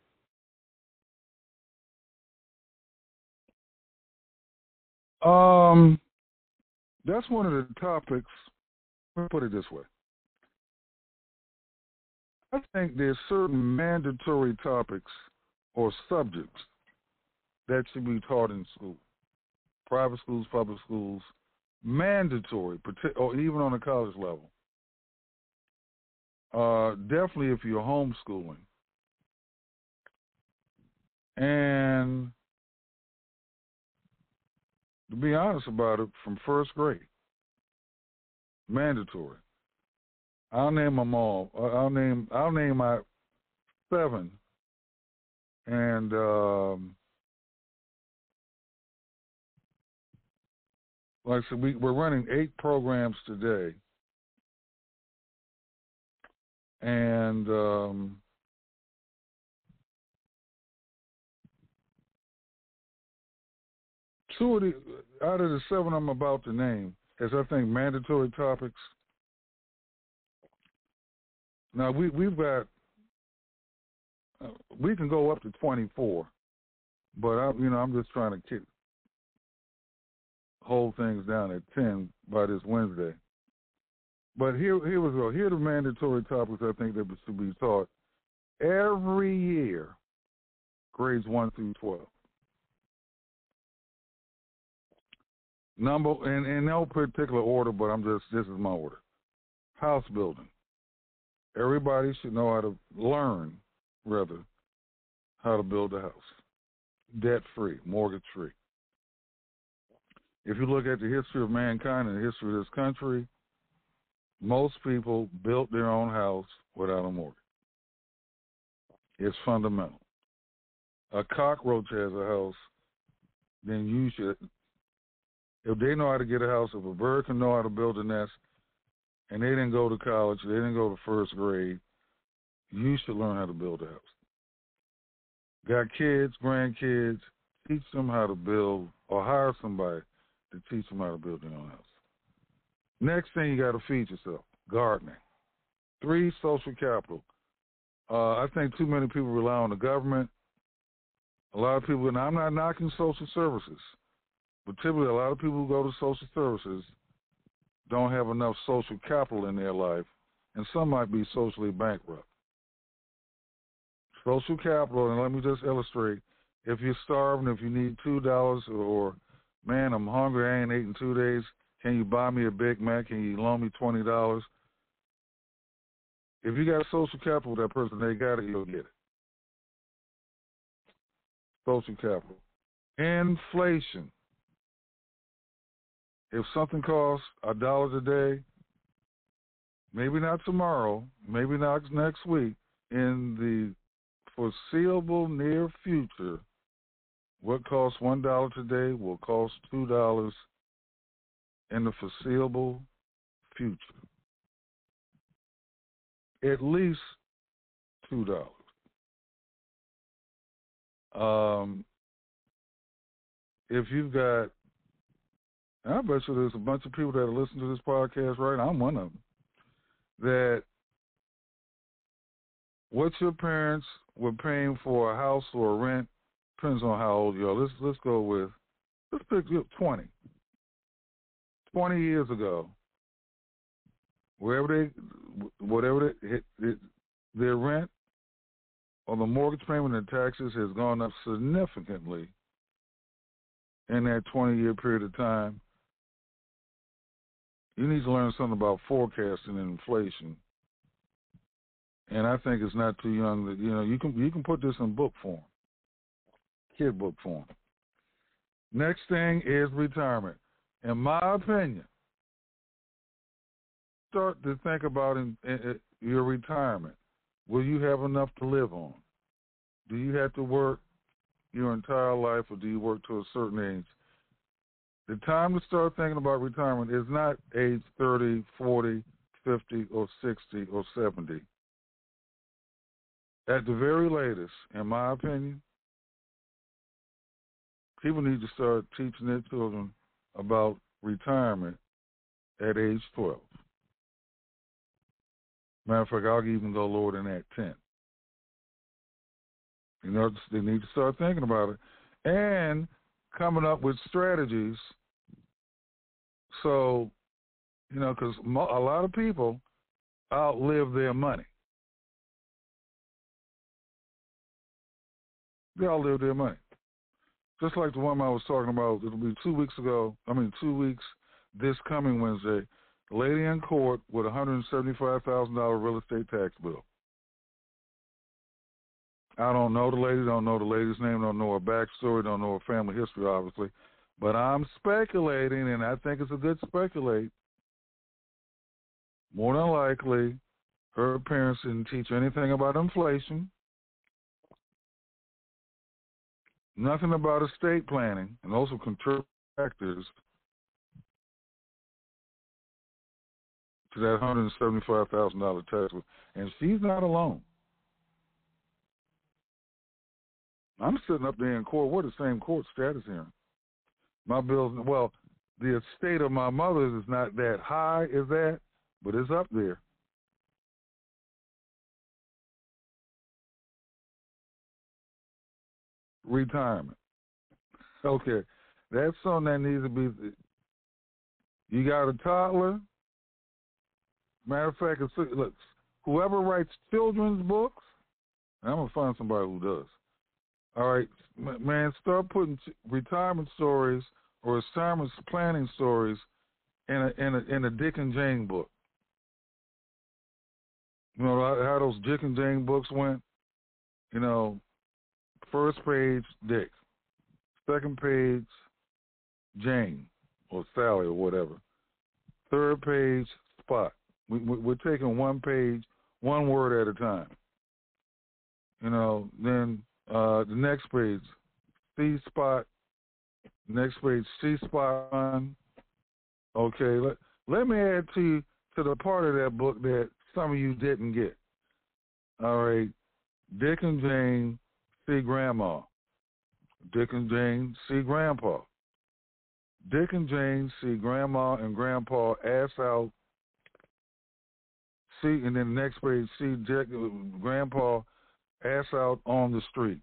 Um, that's one of the topics. Let me put it this way. I think there's certain mandatory topics or subjects that should be taught in school. Private schools, public schools, mandatory, or even on a college level. Uh, definitely if you're homeschooling. And to be honest about it, from first grade, mandatory. I'll name them all. I'll name I'll name my seven, and um, like I said, we, we're running eight programs today, and um, two of the out of the seven I'm about to name, as I think mandatory topics. Now, we, we've got, uh, we can go up to twenty-four, but, I, you know, I'm just trying to keep, hold things down at ten by this Wednesday. But here, here we go. Here are the mandatory topics I think that should be taught every year, grades one through twelve. Number, and in no particular order, but I'm just, this is my order. House building. Everybody should know how to learn, rather, how to build a house. Debt-free, mortgage-free. If you look at the history of mankind and the history of this country, most people built their own house without a mortgage. It's fundamental. A cockroach has a house, then you should, if they know how to get a house, if a bird can know how to build a nest, and they didn't go to college, they didn't go to first grade, you should learn how to build a house. Got kids, grandkids, teach them how to build, or hire somebody to teach them how to build their own house. Next thing, you got to feed yourself, gardening. Three, social capital. Uh, I think too many people rely on the government. A lot of people, and I'm not knocking social services, but typically a lot of people who go to social services don't have enough social capital in their life, and some might be socially bankrupt. Social capital, and let me just illustrate. If you're starving, if you need two dollars, or, man, I'm hungry, I ain't ate in two days, can you buy me a Big Mac? Can you loan me twenty dollars? If you got social capital with that person, they got it, you'll get it. Social capital. Inflation. If something costs a dollar a day, maybe not tomorrow, maybe not next week, in the foreseeable near future, what costs one dollar today will cost two dollars in the foreseeable future. At least two dollars. Um, if you've got, I bet you there's a bunch of people that are listening to this podcast right now, I'm one of them, that what your parents were paying for a house or a rent, depends on how old you are. Let's, let's go with, let's pick twenty. twenty years ago, wherever they, whatever they, it, it, their rent or the mortgage payment and taxes has gone up significantly in that twenty-year period of time. You need to learn something about forecasting and inflation. And I think it's not too young that, you know, you can you can put this in book form, kid book form. Next thing is retirement. In my opinion, start to think about in, in, in your retirement. Will you have enough to live on? Do you have to work your entire life, or do you work to a certain age? The time to start thinking about retirement is not age thirty, forty, fifty, or sixty, or seventy. At the very latest, in my opinion, people need to start teaching their children about retirement at age twelve. Matter of fact, I'll even go lower than that, ten. You know, they need to start thinking about it and coming up with strategies. So, you know, because a lot of people outlive their money. They outlive their money. Just like the one I was talking about, it'll be two weeks ago, I mean, two weeks this coming Wednesday, a lady in court with a one hundred seventy-five thousand dollars real estate tax bill. I don't know the lady, don't know the lady's name, don't know her backstory, don't know her family history, obviously. But I'm speculating, and I think it's a good speculate. More than likely, her parents didn't teach anything about inflation, nothing about estate planning, and those are contributing factors to that one hundred seventy-five thousand dollars tax bill. And she's not alone. I'm sitting up there in court. We're the same court status hearing. My bills, well, the estate of my mother's is not that high as that, but it's up there. Retirement. Okay, that's something that needs to be. You got a toddler. Matter of fact, it's, look, whoever writes children's books, I'm gonna find somebody who does. All right, man, start putting retirement stories or retirement planning stories in a in a in a Dick and Jane book. You know how those Dick and Jane books went. You know, first page Dick, second page Jane or Sally or whatever. Third page Spot. We, we, we're taking one page, one word at a time. You know, then. Uh, the next page, C Spot. Next page, C Spot on. Okay, let, let me add to you, to the part of that book that some of you didn't get. All right, Dick and Jane see Grandma. Dick and Jane see Grandpa. Dick and Jane see Grandma and Grandpa ass out. See, and then the next page, see Jack, Grandpa ass out on the street.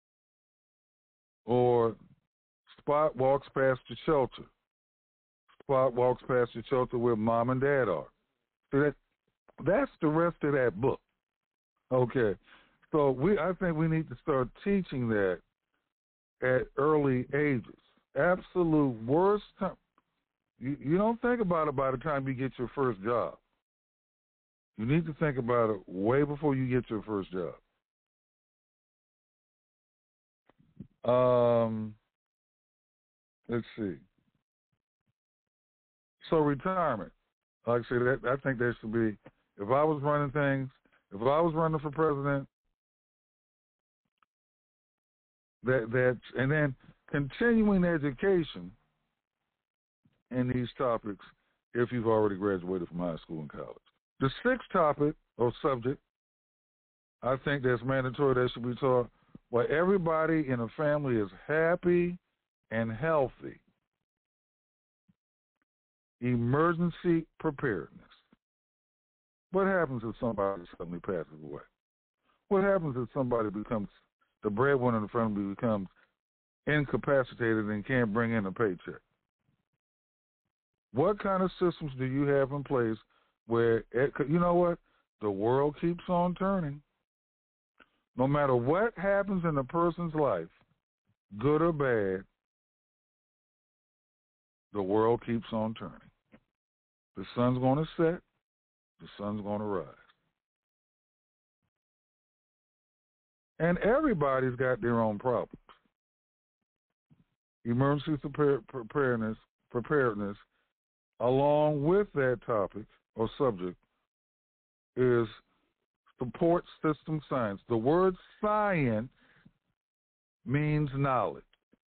Or Spot walks past the shelter. Spot walks past the shelter where Mom and Dad are. See, that, that's the rest of that book. Okay. So we, I think we need to start teaching that at early ages. Absolute worst time. You, you don't think about it by the time you get your first job. You need to think about it way before you get your first job. Um, let's see. So retirement, like I said, that, I think there should be. If I was running things, if I was running for president, that that and then continuing education in these topics if you've already graduated from high school and college. The sixth topic or subject, I think that's mandatory that should be taught, where everybody in a family is happy and healthy. Emergency preparedness. What happens if somebody suddenly passes away? What happens if somebody becomes, the breadwinner in the family becomes incapacitated and can't bring in a paycheck? What kind of systems do you have in place where, you know what, the world keeps on turning. No matter what happens in a person's life, good or bad, the world keeps on turning. The sun's going to set, the sun's going to rise. And everybody's got their own problems. Emergency preparedness, preparedness, along with that topic or subject, is support system science. The word science means knowledge.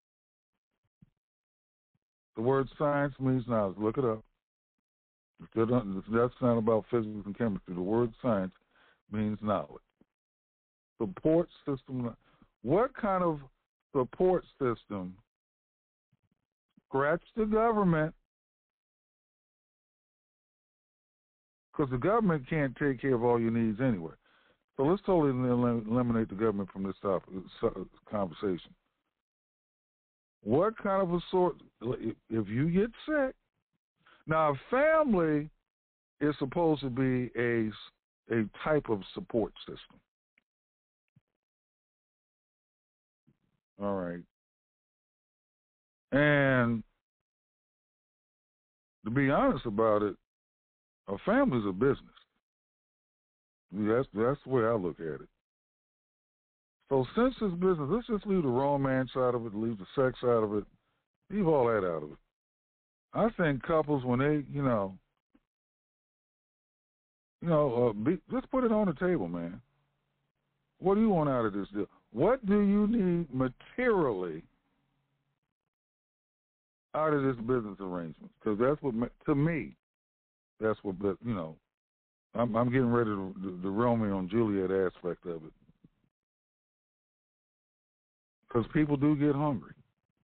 The word science means knowledge. Look it up. That's not about physics and chemistry. The word science means knowledge. Support system. What kind of support system? Scratch the government, because the government can't take care of all your needs anyway. So let's totally eliminate the government from this topic, conversation. What kind of a sort, if you get sick, now a family is supposed to be a, a type of support system. All right. And to be honest about it, a family's a business. That's that's the way I look at it. So since it's business, let's just leave the romance out of it, leave the sex out of it, leave all that out of it. I think couples, when they, you know, you know, uh, be, just put it on the table, man. What do you want out of this deal? What do you need materially out of this business arrangement? Because that's what, to me, that's what, you know, I'm, I'm getting ready to the, the Romeo and Juliet aspect of it. Because people do get hungry.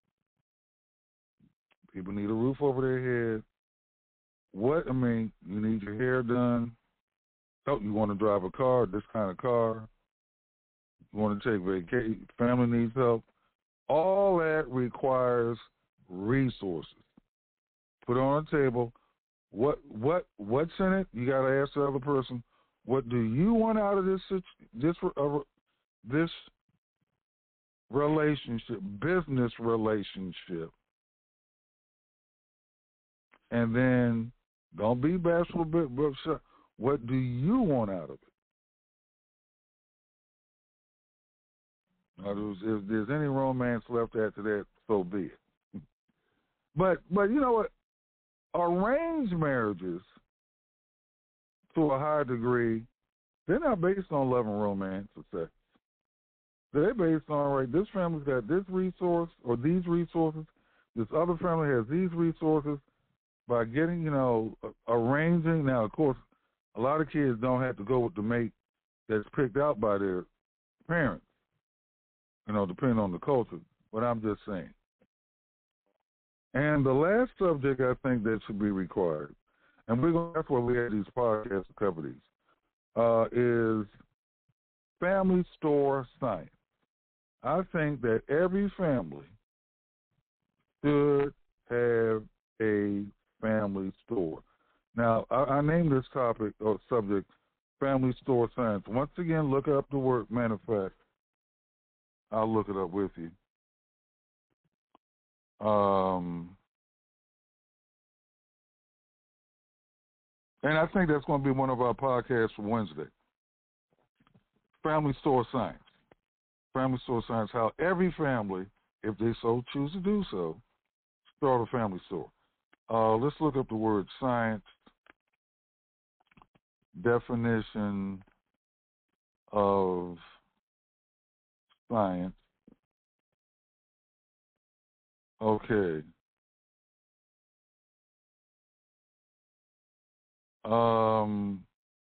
People need a roof over their head. What, I mean, you need your hair done. Oh, you want to drive a car, this kind of car. You want to take vacation. Family needs help. All that requires resources. Put it on the table. What what what's in it? You got to ask the other person. What do you want out of this this uh, this relationship, business relationship? And then don't be bashful, but what do you want out of it? Now, if there's any romance left after that, so be it. But but you know what? Arranged marriages, to a high degree, they're not based on love and romance or sex. They're based on, right, this family's got this resource or these resources. This other family has these resources. By getting, you know, arranging. Now, of course, a lot of kids don't have to go with the mate that's picked out by their parents, you know, depending on the culture. But I'm just saying. And the last subject I think that should be required, and we're going, that's why we have these podcasts to cover these, uh, is family store science. I think that every family should have a family store. Now, I, I named this topic or subject Family store science. Once again, look up the word. Matter of fact, I'll look it up with you. Um, and I think that's going to be one of our podcasts for Wednesday. Family store science. Family store science, how every family, if they so choose to do so, start a family store. Uh, let's look up the word science. Definition of science. Okay. Um.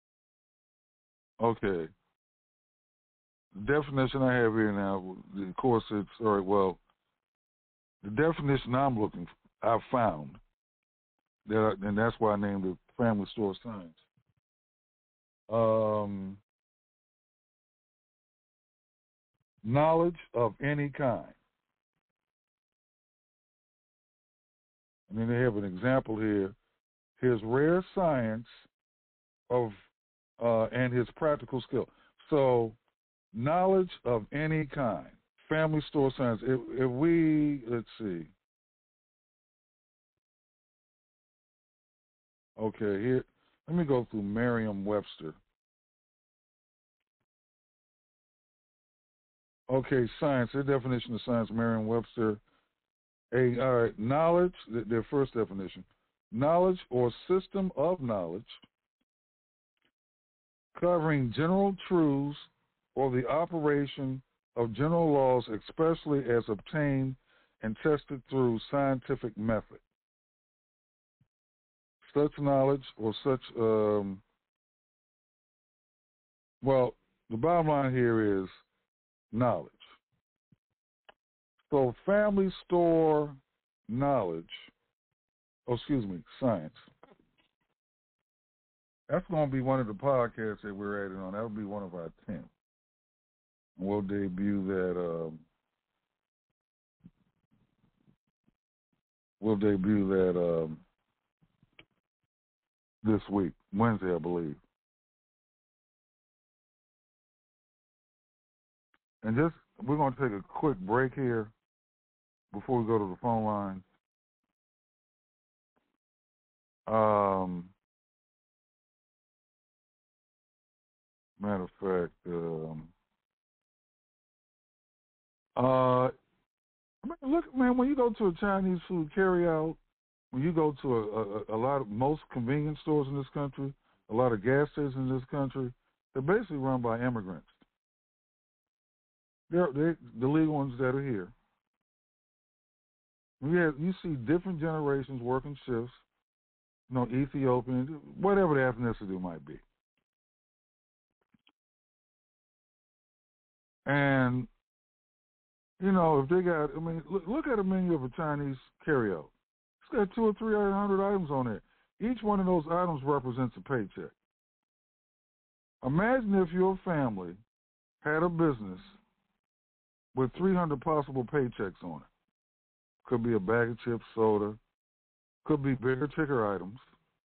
Okay. The definition I have here now, of course, it's all right. Well, the definition I'm looking for, I found that, I, and that's why I named it Family Store Science. Um, knowledge of any kind. And then they have an example here. His rare science of uh, and his practical skill. So, knowledge of any kind. Family store science. If, if we, let's see. Okay, here. Let me go through Merriam-Webster. Okay, science. Their definition of science, Merriam-Webster. A, all right, knowledge, their first definition. Knowledge or system of knowledge covering general truths or the operation of general laws, especially as obtained and tested through scientific method. Such knowledge or such, um, well, the bottom line here is knowledge. So family store knowledge, oh, excuse me, science. That's going to be one of the podcasts that we're adding on. That will be one of our ten. We'll debut that. Um, we'll debut that um, this week, Wednesday, I believe. And just we're going to take a quick break here before we go to the phone line. Um, matter of fact, um, uh, look, man, when you go to a Chinese food carryout, when you go to a, a, a lot of most convenience stores in this country, a lot of gas stations in this country, they're basically run by immigrants. They're, they're the legal ones that are here. You, have, you see different generations working shifts, you know, Ethiopian, whatever the ethnicity might be. And, you know, if they got, I mean, look, look at a menu of a Chinese carryout. It's got two or three hundred items on it. Each one of those items represents a paycheck. Imagine if your family had a business with three hundred possible paychecks on it. Could be a bag of chips, soda. Could be bigger ticker items.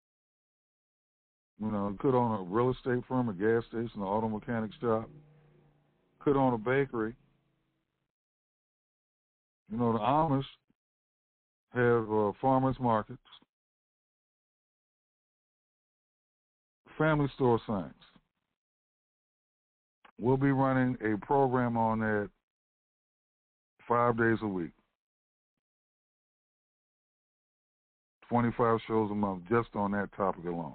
You know, could own a real estate firm, a gas station, an auto mechanic shop. Could own a bakery. You know, the Amish have uh, farmers markets. Family store science. We'll be running a program on that five days a week. twenty-five shows a month just on that topic alone.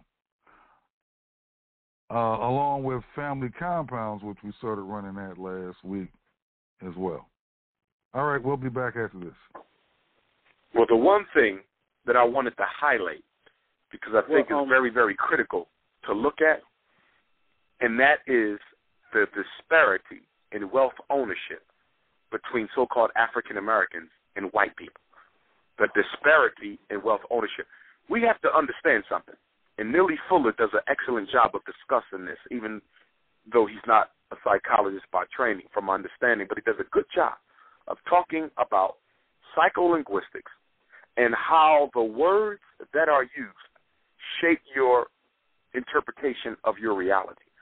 Uh, along with family compounds, which we started running that last week as well. All right, we'll be back after this. Well, the one thing that I wanted to highlight, because I think well, um, is very, very critical to look at, and that is the disparity in wealth ownership between so-called African Americans and white people. The disparity in wealth ownership. We have to understand something, and Neely Fuller does an excellent job of discussing this, even though he's not a psychologist by training, from my understanding, but he does a good job of talking about psycholinguistics and how the words that are used shape your interpretation of your reality.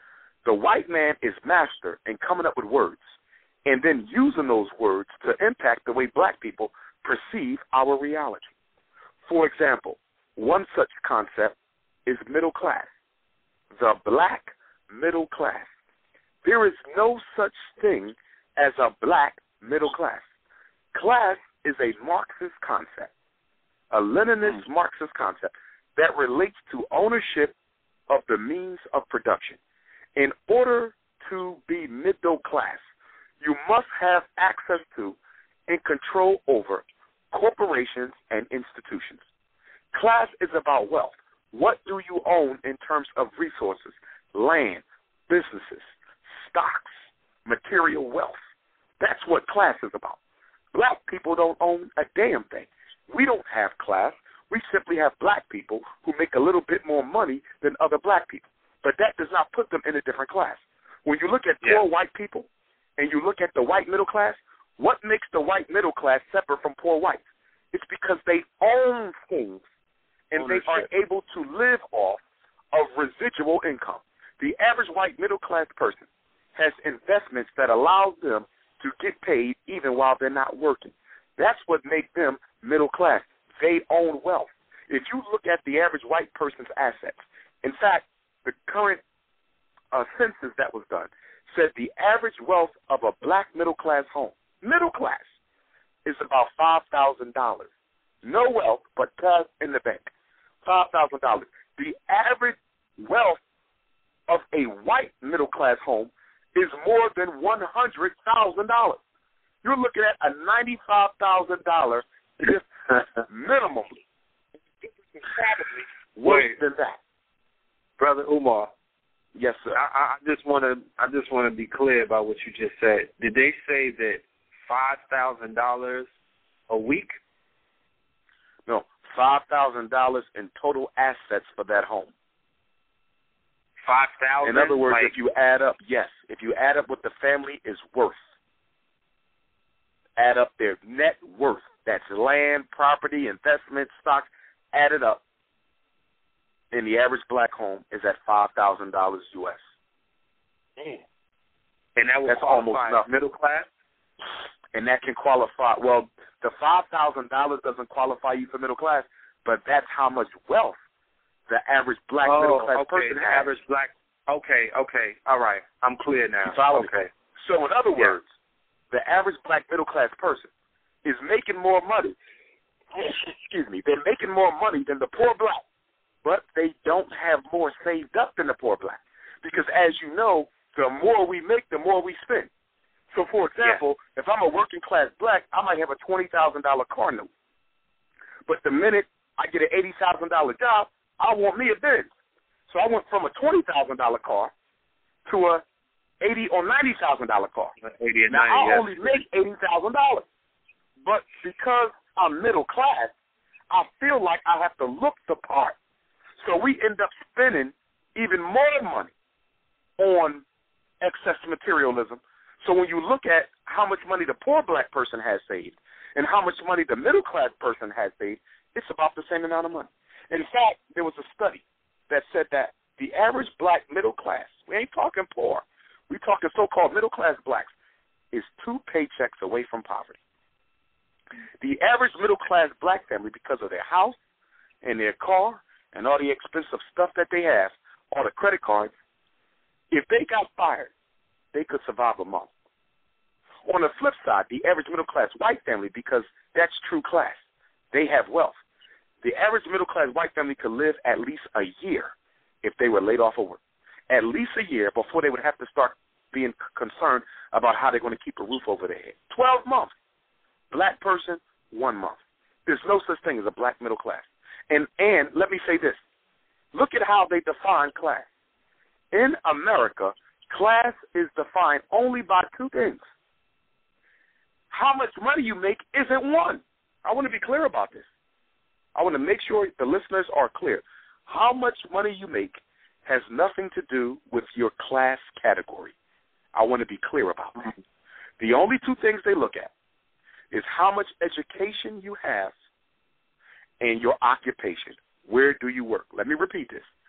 The white man is master in coming up with words and then using those words to impact the way black people perceive our reality. For example, one such concept is middle class, the black middle class. There is no such thing as a black middle class. Class is a Marxist concept, a Leninist mm. Marxist concept that relates to ownership of the means of production. In order to be middle class, you must have access to and control over corporations and institutions. Class is about wealth. What do you own in terms of resources, land, businesses, stocks, material wealth? That's what class is about. Black people don't own a damn thing. We don't have class. We simply have black people who make a little bit more money than other black people. But that does not put them in a different class. When you look at yeah. poor white people and you look at the white middle class, what makes the white middle class separate from poor whites? It's because they own things and Ownership. They are able to live off of residual income. The average white middle class person has investments that allow them to get paid even while they're not working. That's what makes them middle class. They own wealth. If you look at the average white person's assets, in fact, the current uh, census that was done said the average wealth of a black middle class home, middle class, is about five thousand dollars. No wealth, but cash in the bank, five thousand dollars. The average wealth of a white middle class home is more than one hundred thousand dollars. You're looking at a ninety-five thousand dollars minimum. Worse Wait, than that. Brother Umar. Yes, sir. I, I just want to. I just want to be clear about what you just said. Did they say that five thousand dollars a week? No, five thousand dollars in total assets for that home. Five thousand. In other words, like, if you add up, yes, if you add up what the family is worth, add up their net worth. That's land, property, investment, stocks. Add it up. And the average black home is at five thousand dollars U S. Damn. And that will That's qualify almost enough. Middle class? And that can qualify. Well, the five thousand dollars doesn't qualify you for middle class, but that's how much wealth the average black oh, middle class okay, person the has. average black. Okay, okay. All right. I'm clear now. You follow okay. me? So, in other yeah. words, the average black middle class person is making more money. Excuse me. They're making more money than the poor black, but they don't have more saved up than the poor black. Because as you know, the more we make, the more we spend. So, for example, yeah. if I'm a working class black, I might have a twenty thousand dollars car note. But the minute I get an eighty thousand dollars job, I want me a Benz. So I went from a twenty thousand dollars car to a eighty thousand dollars or ninety thousand dollars car. eighty and now, ninety, I yes. only make eighty thousand dollars. But because I'm middle class, I feel like I have to look the part. So we end up spending even more money on excess materialism. So when you look at how much money the poor black person has saved and how much money the middle class person has saved, it's about the same amount of money. In fact, there was a study that said that the average black middle class, we ain't talking poor, we talking so-called middle class blacks, is two paychecks away from poverty. The average middle class black family, because of their house and their car and all the expensive stuff that they have, all the credit cards, if they got fired, they could survive a month. On the flip side, the average middle class white family, because that's true class, they have wealth. The average middle class white family could live at least a year if they were laid off of work. At least a year before they would have to start being concerned about how they're going to keep a roof over their head. Twelve months. Black person, one month. There's no such thing as a black middle class. And and let me say this. Look at how they define class. In America, class is defined only by two things. How much money you make isn't one. I want to be clear about this. I want to make sure the listeners are clear. How much money you make has nothing to do with your class category. I want to be clear about that. The only two things they look at is how much education you have and your occupation. Where do you work? Let me repeat this.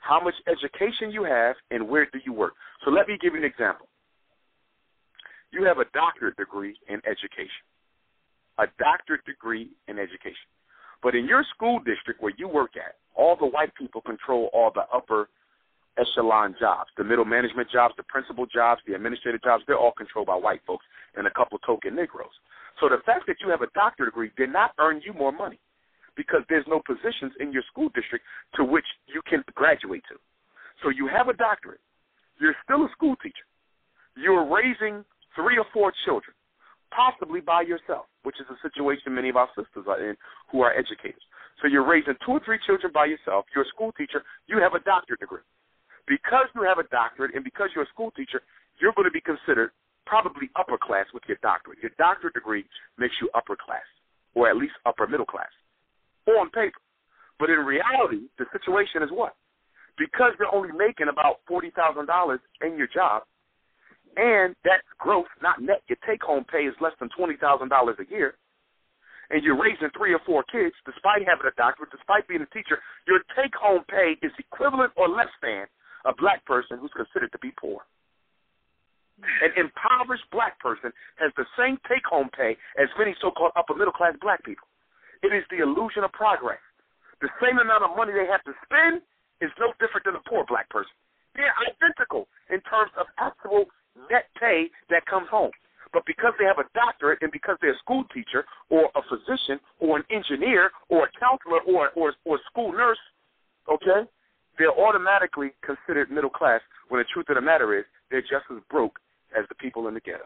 how much education you have, and where do you work. So let me give you an example. You have a doctorate degree in education, a doctorate degree in education. But in your school district where you work at, all the white people control all the upper echelon jobs, the middle management jobs, the principal jobs, the administrative jobs. They're all controlled by white folks and a couple token Negroes. So the fact that you have a doctorate degree did not earn you more money because there's no positions in your school district to which you can graduate to. So you have a doctorate. You're still a school teacher. You're raising three or four children, possibly by yourself, which is a situation many of our sisters are in who are educators. So you're raising two or three children by yourself. You're a school teacher. You have a doctorate degree. Because you have a doctorate and because you're a school teacher, you're going to be considered probably upper class with your doctorate. Your doctorate degree makes you upper class, or at least upper middle class, on paper. But in reality, the situation is what? Because you're only making about forty thousand dollars in your job, and that's gross, not net. Your take-home pay is less than twenty thousand dollars a year, and you're raising three or four kids, despite having a doctorate, despite being a teacher, your take-home pay is equivalent or less than a black person who's considered to be poor. An impoverished black person has the same take-home pay as many so-called upper-middle-class black people. It is the illusion of progress. The same amount of money they have to spend is no different than a poor black person. They're identical in terms of actual net pay that comes home. But because they have a doctorate and because they're a school teacher or a physician or an engineer or a counselor or, or, or a school nurse, okay, they're automatically considered middle class when the truth of the matter is they're just as broke as the people in the ghetto.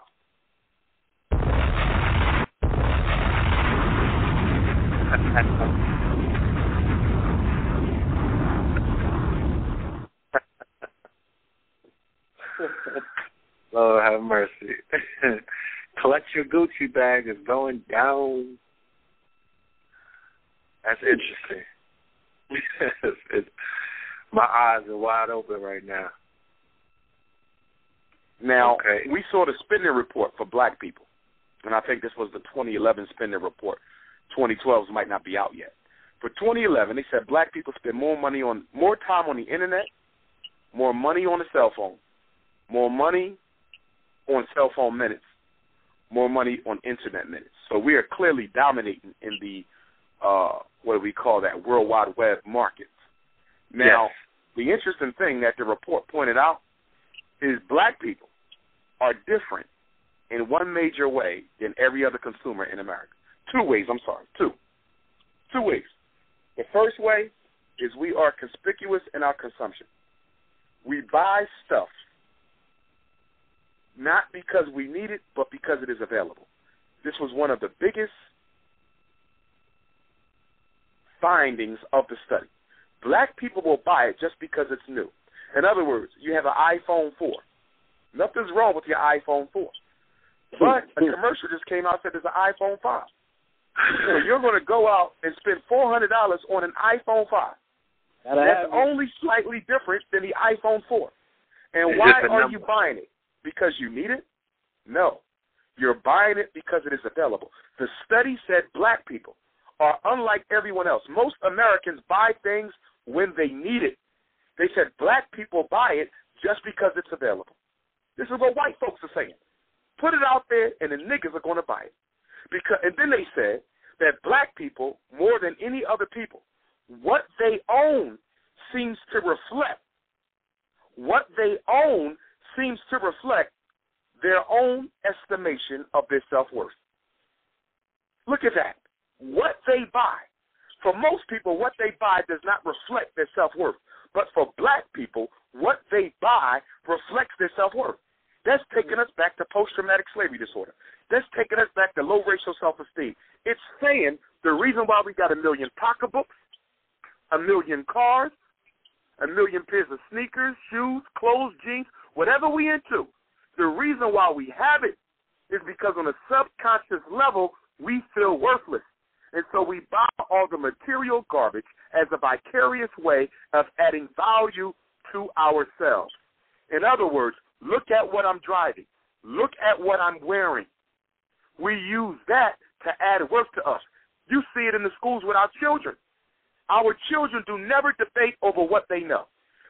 Lord have mercy. Clutch your Gucci bag is going down. That's interesting. it's, it's, my eyes are wide open right now. Now, okay. We saw the spending report for black people, and I think this was the twenty eleven spending report. twenty twelve might not be out yet. For twenty eleven, they said black people spend more money on more time on the internet, more money on the cell phone, more money on cell phone minutes, more money on internet minutes. So we are clearly dominating in the uh, what do we call that, World Wide Web market. Now, yes. The interesting thing that the report pointed out is black people are different in one major way than every other consumer in America. Two ways, I'm sorry, two. Two ways. The first way is we are conspicuous in our consumption. We buy stuff not because we need it, but because it is available. This was one of the biggest findings of the study. Black people will buy it just because it's new. In other words, you have an iPhone four. Nothing's wrong with your iPhone four. But a commercial just came out and said there's an iPhone five. So you're going to go out and spend four hundred dollars on an iPhone five. That's only slightly different than the iPhone four. And why are you buying it? Because you need it? No. You're buying it because it is available. The study said black people are unlike everyone else. Most Americans buy things when they need it. They said black people buy it just because it's available. This is what white folks are saying. Put it out there and the niggas are going to buy it. Because, and then they said that black people, more than any other people, what they own seems to reflect, what they own seems to reflect their own estimation of their self-worth. Look at that. What they buy. For most people, what they buy does not reflect their self-worth. But for black people, what they buy reflects their self-worth. That's taking us back to post-traumatic slavery disorder. That's taking us back to low racial self-esteem. It's saying the reason why we got a million pocketbooks, a million cars, a million pairs of sneakers, shoes, clothes, jeans, whatever we into, the reason why we have it is because on a subconscious level, we feel worthless. And so we buy all the material garbage as a vicarious way of adding value to ourselves. In other words, look at what I'm driving. Look at what I'm wearing. We use that to add worth to us. You see it in the schools with our children. Our children do never debate over what they know.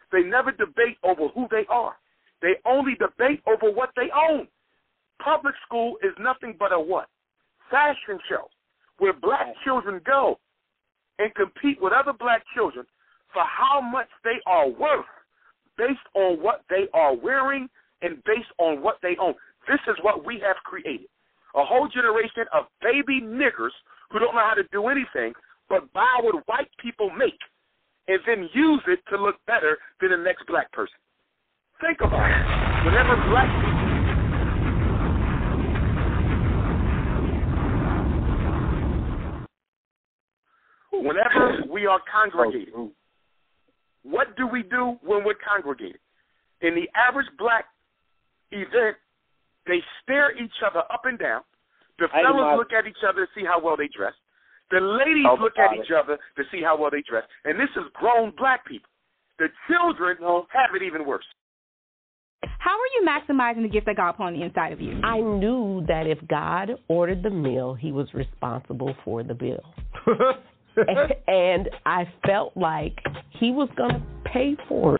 They never debate over who they are. They only debate over what they own. Public school is nothing but a what? Fashion show where black children go and compete with other black children for how much they are worth based on what they are wearing and based on what they own. This is what we have created. A whole generation of baby niggers who don't know how to do anything but buy what white people make and then use it to look better than the next black person. Think about it. Whenever black people, whenever we are congregated, what do we do when we're congregated? In the average black event, they stare each other up and down. The fellas look at each other to see how well they dress. The ladies oh, look at each other to see how well they dress. And this is grown black people. The children have it even worse. How are you maximizing the gift that God put on the inside of you? I knew that if God ordered the meal, he was responsible for the bill. and, and I felt like he was going to pay for it.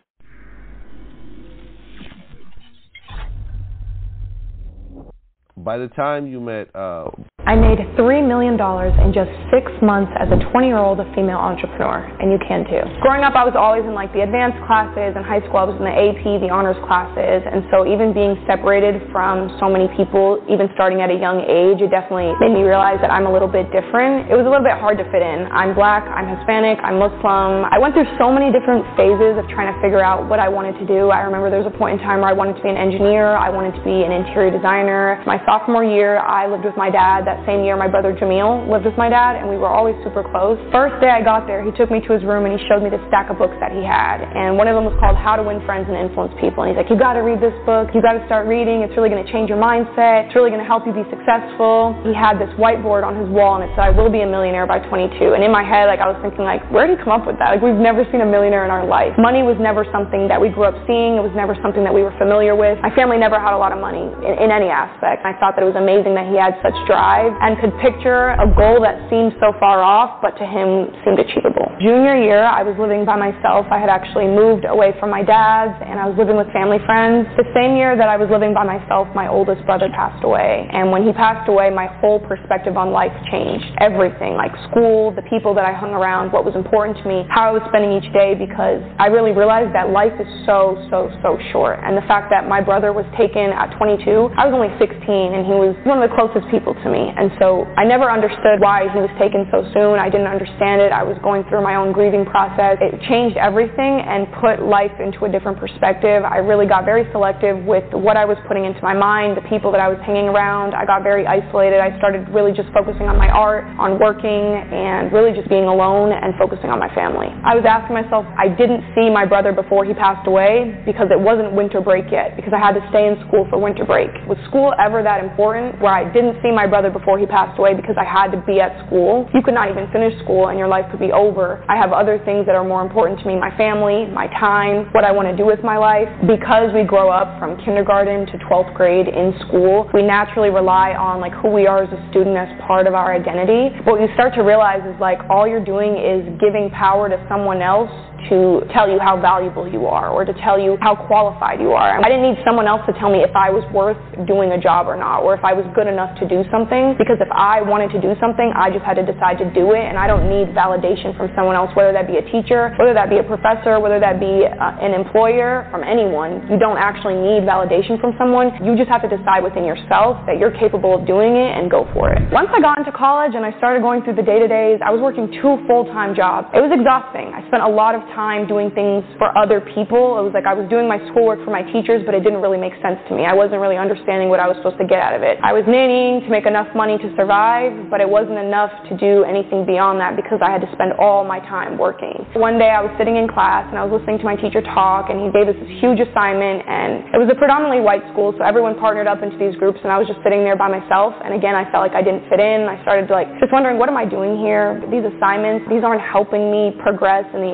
By the time you met... Uh... I made three million dollars in just six months as a twenty-year-old female entrepreneur, and you can too. Growing up, I was always in like the advanced classes. In high school, I was in the A P, the honors classes, and so even being separated from so many people, even starting at a young age, it definitely made me realize that I'm a little bit different. It was a little bit hard to fit in. I'm black, I'm Hispanic, I'm Muslim. I went through so many different phases of trying to figure out what I wanted to do. I remember there was a point in time where I wanted to be an engineer, I wanted to be an interior designer. My sophomore year, I lived with my dad. That same year, my brother Jamil lived with my dad, and we were always super close. First day I got there, he took me to his room and he showed me this stack of books that he had, and one of them was called How to Win Friends and Influence People, and he's like, you got to read this book, you got to start reading, it's really going to change your mindset, it's really going to help you be successful. He had this whiteboard on his wall, and it said, I will be a millionaire by twenty-two, and in my head, like, I was thinking, like, where did he come up with that? Like, we've never seen a millionaire in our life. Money was never something that we grew up seeing, it was never something that we were familiar with. My family never had a lot of money in, in any aspect. I thought that it was amazing that he had such drive and could picture a goal that seemed so far off, but to him seemed achievable. Junior year, I was living by myself. I had actually moved away from my dad's, and I was living with family friends. The same year that I was living by myself, my oldest brother passed away, and when he passed away, my whole perspective on life changed. Everything, like school, the people that I hung around, what was important to me, how I was spending each day, because I really realized that life is so, so, so short, and the fact that my brother was taken at twenty-two, I was only sixteen, and he was one of the closest people to me, and so I never understood why he was taken so soon. I didn't understand it. I was going through my own grieving process. It changed everything and put life into a different perspective. I really got very selective with what I was putting into my mind, the people that I was hanging around. I got very isolated. I started really just focusing on my art, on working, and really just being alone and focusing on my family. I was asking myself, I didn't see my brother before he passed away because it wasn't winter break yet, because I had to stay in school for winter break. Was school ever that important where I didn't see my brother before he passed away because I had to be at school? You could not even finish school and your life could be over. I have other things that are more important to me, my family, my time, what I want to do with my life. Because we grow up from kindergarten to twelfth grade in school, we naturally rely on like who we are as a student as part of our identity. What you start to realize is like all you're doing is giving power to someone else to tell you how valuable you are or to tell you how qualified you are. I didn't need someone else to tell me if I was worth doing a job or not, or if I was good enough to do something, because if I wanted to do something, I just had to decide to do it, and I don't need validation from someone else, whether that be a teacher, whether that be a professor, whether that be uh, an employer, from anyone. You don't actually need validation from someone. You just have to decide within yourself that you're capable of doing it and go for it. Once I got into college and I started going through the day-to-days, I was working two full-time jobs. It was exhausting. I spent a lot of time doing things for other people. It was like I was doing my schoolwork for my teachers, but it didn't really make sense to me. I wasn't really understanding what I was supposed to get out of it. I was nannying to make enough money to survive, but it wasn't enough to do anything beyond that because I had to spend all my time working. One day I was sitting in class and I was listening to my teacher talk, and he gave us this huge assignment, and it was a predominantly white school, so everyone partnered up into these groups, and I was just sitting there by myself, and again I felt like I didn't fit in. I started to like just wondering, what am I doing here? These assignments, these aren't helping me progress in the area that I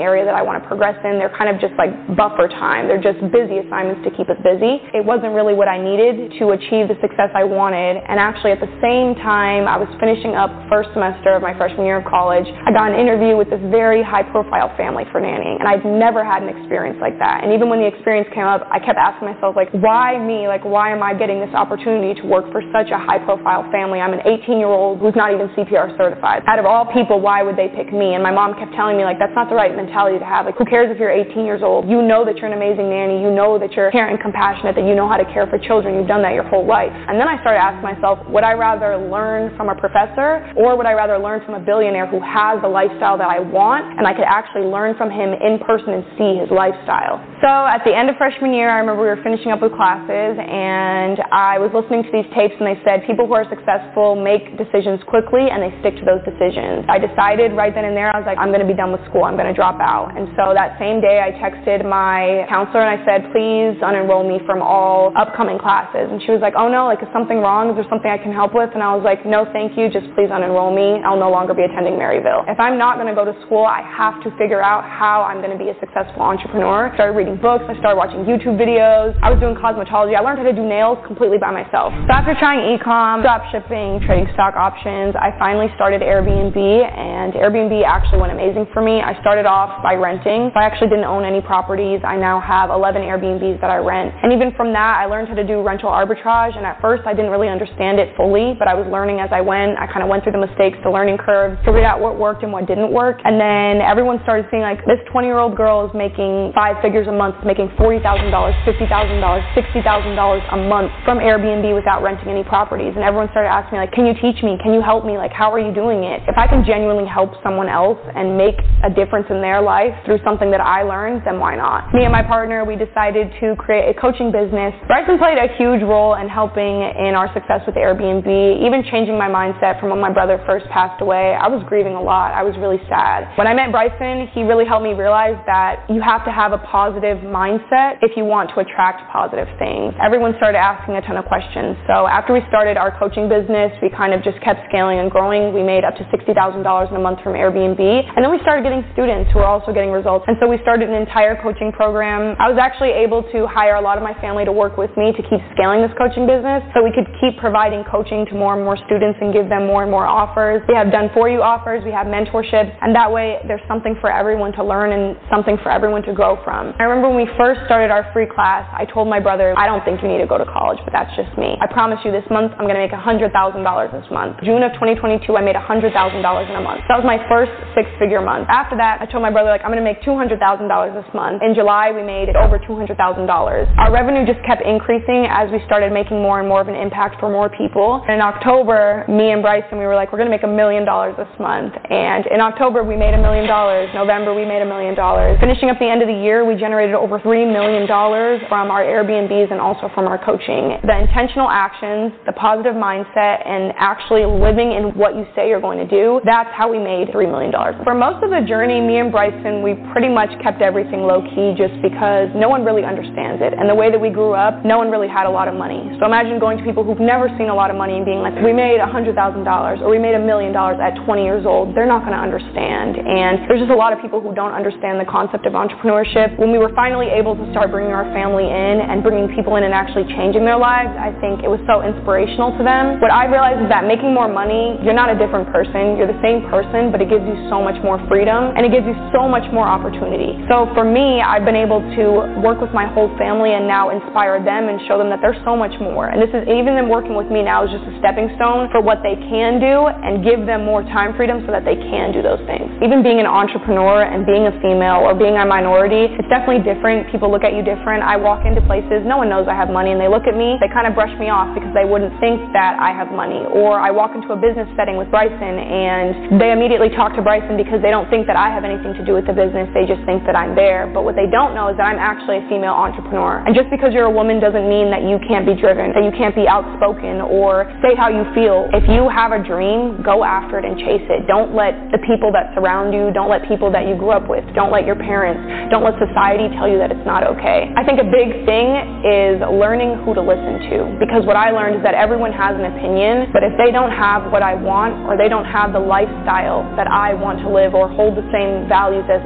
I want to progress in. They're kind of just like buffer time. They're just busy assignments to keep us busy. It wasn't really what I needed to achieve the success I wanted. And actually at the same time I was finishing up first semester of my freshman year of college, I got an interview with this very high profile family for nannying. And I'd never had an experience like that. And even when the experience came up, I kept asking myself, like, why me? Like, why am I getting this opportunity to work for such a high profile family? I'm an eighteen year old who's not even C P R certified. Out of all people, why would they pick me? And my mom kept telling me, like, that's not the right mentality to have. Like, who cares if you're eighteen years old? You know that you're an amazing nanny. You know that you're caring and compassionate, that you know how to care for children. You've done that your whole life. And then I started asking myself, would I rather learn from a professor or would I rather learn from a billionaire who has the lifestyle that I want and I could actually learn from him in person and see his lifestyle? So at the end of freshman year, I remember we were finishing up with classes and I was listening to these tapes and they said people who are successful make decisions quickly and they stick to those decisions. I decided right then and there, I was like, I'm going to be done with school. I'm going to drop out. And so that same day I texted my counselor and I said, please unenroll me from all upcoming classes. And she was like, oh no, like is something wrong? Is there something I can help with? And I was like, no, thank you. Just please unenroll me. I'll no longer be attending Maryville. If I'm not going to go to school, I have to figure out how I'm going to be a successful entrepreneur. I started reading books. I started watching YouTube videos. I was doing cosmetology. I learned how to do nails completely by myself. So after trying e-com, drop shipping, trading stock options, I finally started Airbnb, and Airbnb actually went amazing for me. I started off by renting. I actually didn't own any properties. I now have eleven Airbnbs that I rent. And even from that, I learned how to do rental arbitrage, and at first I didn't really understand it fully, but I was learning as I went. I kind of went through the mistakes, the learning curve, figured out what worked and what didn't work. And then everyone started seeing like, this twenty-year-old girl is making five figures a month, making forty thousand dollars, fifty thousand dollars, sixty thousand dollars a month from Airbnb without renting any properties. And everyone started asking me, like, can you teach me? Can you help me? Like, how are you doing it? If I can genuinely help someone else and make a difference in their life through something that I learned, then why not? Me and my partner, we decided to create a coaching business. Bryson played a huge role in helping in our success with Airbnb, even changing my mindset from when my brother first passed away. I was grieving a lot. I was really sad. When I met Bryson, he really helped me realize that you have to have a positive mindset if you want to attract positive things. Everyone started asking a ton of questions. So after we started our coaching business, we kind of just kept scaling and growing. We made up to sixty thousand dollars in a month from Airbnb. And then we started getting students who were also getting results. And so we started an entire coaching program. I was actually able to hire a lot of my family to work with me to keep scaling this coaching business so we could keep providing coaching to more and more students and give them more and more offers. We have done for you offers, we have mentorships, and that way there's something for everyone to learn and something for everyone to grow from. I remember when we first started our free class, I told my brother, I don't think you need to go to college, but that's just me. I promise you this month I'm going to make one hundred thousand dollars this month. June of twenty twenty-two, I made one hundred thousand dollars in a month. That was my first six-figure month. After that, I told my brother, like, I'm going to make two hundred thousand dollars this month. In July, we made over two hundred thousand dollars. Our revenue just kept increasing as we started making more and more of an impact for more people. And in October, me and Bryson, we were like, we're going to make a million dollars this month. And in October, we made a million dollars. November, we made a million dollars. Finishing up the end of the year, we generated over three million dollars from our Airbnbs and also from our coaching. The intentional actions, the positive mindset, and actually living in what you say you're going to do, that's how we made three million dollars. For most of the journey, me and Bryson, we pretty much kept everything low-key just because no one really understands it. And the way that we grew up, no one really had a lot of money. So imagine going to people who've never seen a lot of money and being like, we made one hundred thousand dollars or we made a million dollars at twenty years old. They're not going to understand. And there's just a lot of people who don't understand the concept of entrepreneurship. When we were finally able to start bringing our family in and bringing people in and actually changing their lives, I think it was so inspirational to them. What I realized is that making more money, you're not a different person. You're the same person, but it gives you so much more freedom and it gives you so much more opportunity. So for me, I've been able to work with my whole family and now inspire them and show them that there's so much more. And this is, even them working with me now is just a stepping stone for what they can do and give them more time freedom so that they can do those things. Even being an entrepreneur and being a female or being a minority, it's definitely different. People look at you different. I walk into places, no one knows I have money, and they look at me, they kind of brush me off because they wouldn't think that I have money. Or I walk into a business setting with Bryson and they immediately talk to Bryson because they don't think that I have anything to do with the business. They just think that I'm there. But what they don't know is that I'm actually a female entrepreneur. And just because you're a woman doesn't mean that you can't be driven, that you can't be outspoken or say how you feel. If you have a dream, go after it and chase it. Don't let the people that surround you, don't let people that you grew up with, don't let your parents, don't let society tell you that it's not okay. I think a big thing is learning who to listen to, because what I learned is that everyone has an opinion, but if they don't have what I want or they don't have the lifestyle that I want to live or hold the same values as me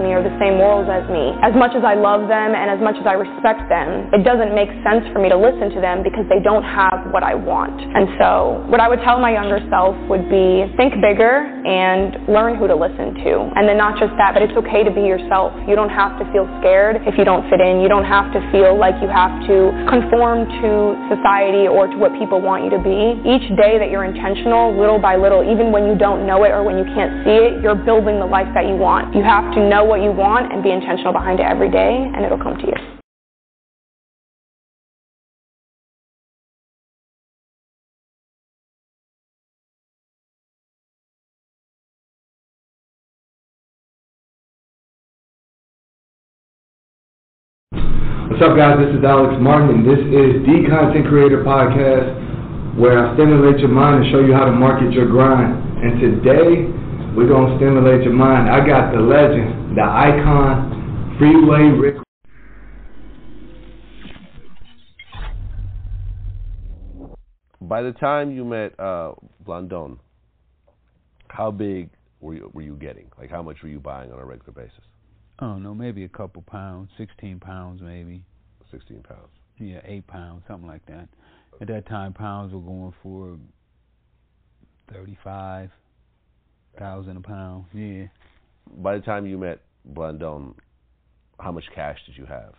me or the same morals as me. As much as I love them and as much as I respect them, it doesn't make sense for me to listen to them because they don't have what I want. And so what I would tell my younger self would be think bigger and learn who to listen to. And then not just that, but it's okay to be yourself. You don't have to feel scared if you don't fit in. You don't have to feel like you have to conform to society or to what people want you to be. Each day that you're intentional, little by little, even when you don't know it or when you can't see it, you're building the life that you want. You have to know what you want and be intentional behind it every day, and it'll come to you. What's up, guys? This is Alex Martin, and this is the Content Creator Podcast, where I stimulate your mind and show you how to market your grind. And today, we're going to stimulate your mind. I got the legend, the icon, Freeway Rick. By the time you met uh, Blandon, how big were you, were you getting? Like, how much were you buying on a regular basis? I don't know, maybe a couple pounds, sixteen pounds maybe. sixteen pounds. Yeah, eight pounds, something like that. At that time, pounds were going for thirty-five thousand a pound. Yeah. By the time you met Blandon, how much cash did you have?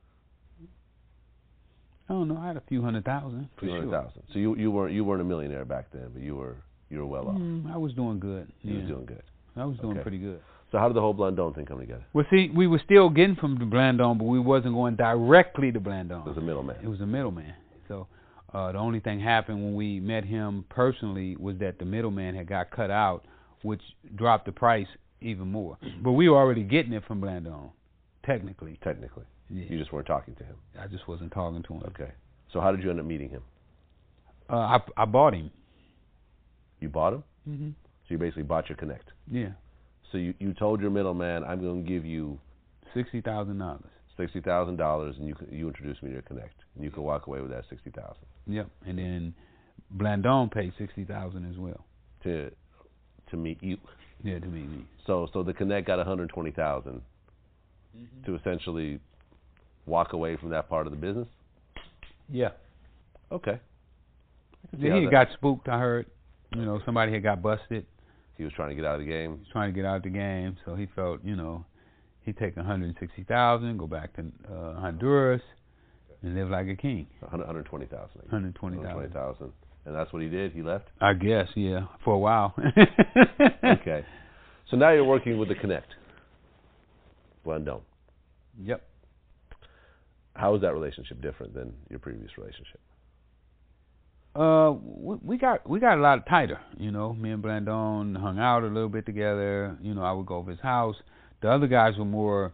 I don't know. I had a few hundred thousand. A few hundred thousand. So you you weren't you weren't a millionaire back then, but you were you were well off. Mm, I was doing good. You yeah. was doing good. I was doing Okay. pretty good. So how did the whole Blandon thing come together? Well, see, we were still getting from the Blandon, but we wasn't going directly to Blandon. It was a middleman. It was a middleman. So uh, the only thing happened when we met him personally was that the middleman had got cut out, which dropped the price even more. But we were already getting it from Blandon, technically. Technically. Yeah. You just weren't talking to him. I just wasn't talking to him. Okay. So how did you end up meeting him? Uh, I I bought him. You bought him? Mm-hmm. So you basically bought your Connect. Yeah. So you, you told your middleman, I'm going to give you sixty thousand dollars. Sixty thousand dollars, and you you introduced me to your Connect, and you can walk away with that sixty thousand. Yep. And then Blandon paid sixty thousand as well. To to meet you. Yeah, to meet me. So so the Connect got one hundred twenty thousand mm-hmm. to essentially walk away from that part of the business. Yeah. Okay. Yeah, he got spooked. I heard. You know, somebody had got busted. He was trying to get out of the game. He was trying to get out of the game, so he felt, you know, he'd take one hundred sixty thousand, go back to uh, Honduras, and live like a king. one hundred twenty thousand. one hundred twenty thousand. And that's what he did. He left. I guess, yeah, for a while. Okay. So now you're working with the Connect. Blandon. Yep. How is that relationship different than your previous relationship? Uh, we, we got we got a lot tighter. You know, me and Blandon hung out a little bit together. You know, I would go over his house. The other guys were more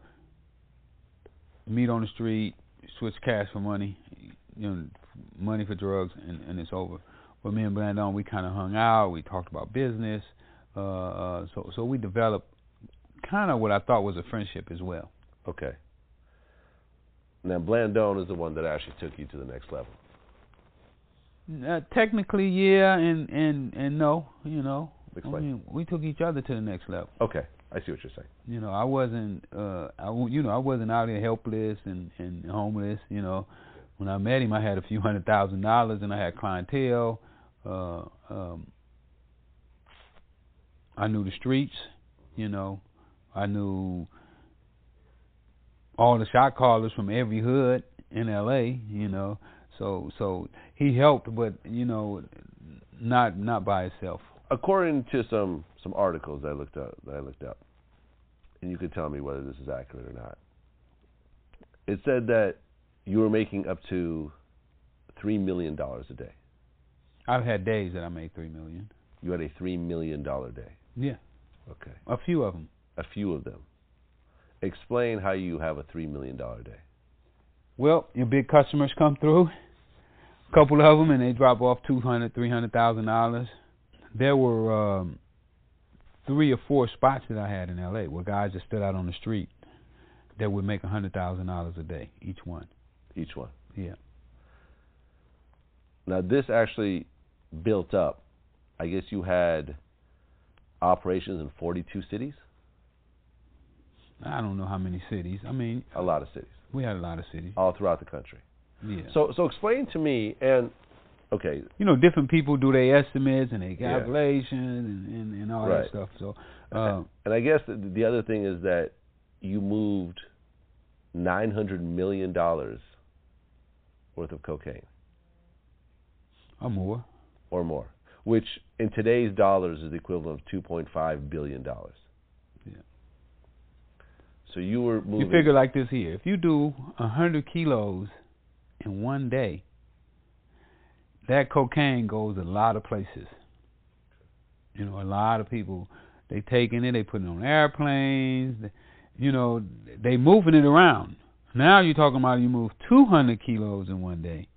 meet on the street, switch cash for money, you know, money for drugs, and, and it's over. But me and Blandon, we kind of hung out. We talked about business. Uh, uh, so so we developed kind of what I thought was a friendship as well. Okay. Now, Blandon is the one that actually took you to the next level. Uh, technically, yeah, and, and, and no, you know. Explain. I mean, we took each other to the next level. Okay, I see what you're saying. You know, I wasn't, uh, I, you know, I wasn't out here helpless and, and homeless. You know, when I met him, I had a few hundred thousand dollars and I had clientele. Uh, um, I knew the streets. You know, I knew all the shot callers from every hood in L A. You know. So so he helped, but you know, not not by himself. According to some, some articles that I looked up, that I looked up, and you could tell me whether this is accurate or not. It said that you were making up to three million dollars a day. I've had days that I made three million. You had a three million dollar day. Yeah. Okay. A few of them. A few of them. Explain how you have a three million dollar day. Well, your big customers come through. A couple of them, and they drop off two hundred, three hundred thousand dollars. There were um, three or four spots that I had in L A where guys that stood out on the street that would make a hundred thousand dollars a day each one. Each one. Yeah. Now this actually built up. I guess you had operations in forty-two cities. I don't know how many cities. I mean, a lot of cities. We had a lot of cities all throughout the country. Yeah. So, so explain to me, and okay, you know, different people do their estimates and their calculations yeah. and, and, and all right. that stuff. So, uh, and I guess the, the other thing is that you moved nine hundred million dollars worth of cocaine, or more, or more, which in today's dollars is the equivalent of two point five billion dollars. Yeah. So you were moving. You figure like this here: if you do a hundred kilos in one day, that cocaine goes a lot of places. You know, a lot of people, they taking it, they putting it on airplanes, they, you know, they moving it around. Now you're talking about you move two hundred kilos in one day,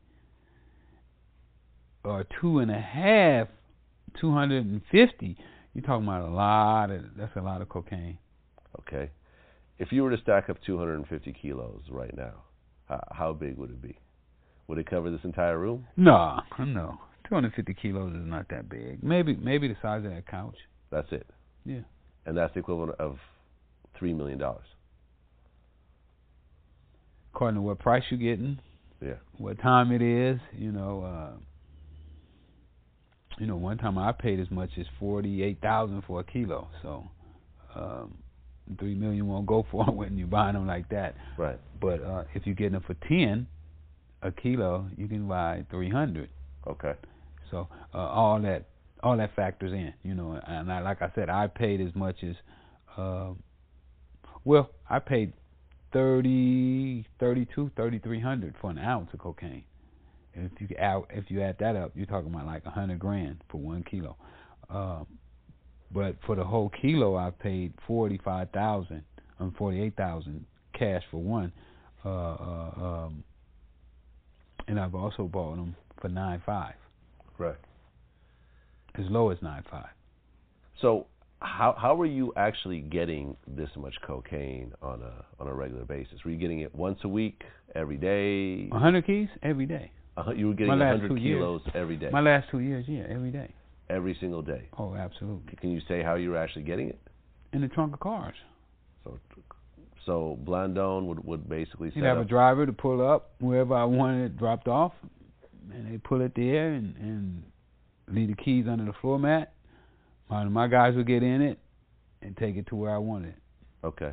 or two and a half, two hundred fifty. You're talking about a lot of, that's a lot of cocaine. Okay. If you were to stack up two hundred fifty kilos right now, how, how big would it be? Would it cover this entire room? No, no. two hundred fifty kilos is not that big. Maybe maybe the size of that couch. That's it? Yeah. And that's the equivalent of three million dollars. According to what price you're getting. Yeah. What time it is, you know. Uh, you know, one time I paid as much as forty-eight thousand dollars for a kilo. So um, three million dollars won't go for it when you're buying them like that. Right. But uh, if you're getting them for ten a kilo, you can buy three hundred. Okay. So uh, all that all that factors in, you know. And I, like I said, I paid as much as, uh, well, I paid thirty, thirty-two, thirty-three hundred for an ounce of cocaine. And if you add, if you add that up, you're talking about like a hundred grand for one kilo. Uh, but for the whole kilo, I paid forty-five thousand, um, forty-eight thousand cash for one. Uh, uh, um, And I've also bought them for nine five. Right. As low as nine five. So how how were you actually getting this much cocaine on a on a regular basis? Were you getting it once a week, every day? A hundred keys every day. Uh, you were getting a hundred kilos years. every day. My last two years, yeah, every day. Every single day. Oh, absolutely. Can you say how you were actually getting it? In the trunk of cars. So. So Blandone would, would basically He'd set have up a driver to pull up wherever I wanted it dropped off, and they pull it there and, and leave the keys under the floor mat. My, my guys would get in it and take it to where I wanted it. Okay.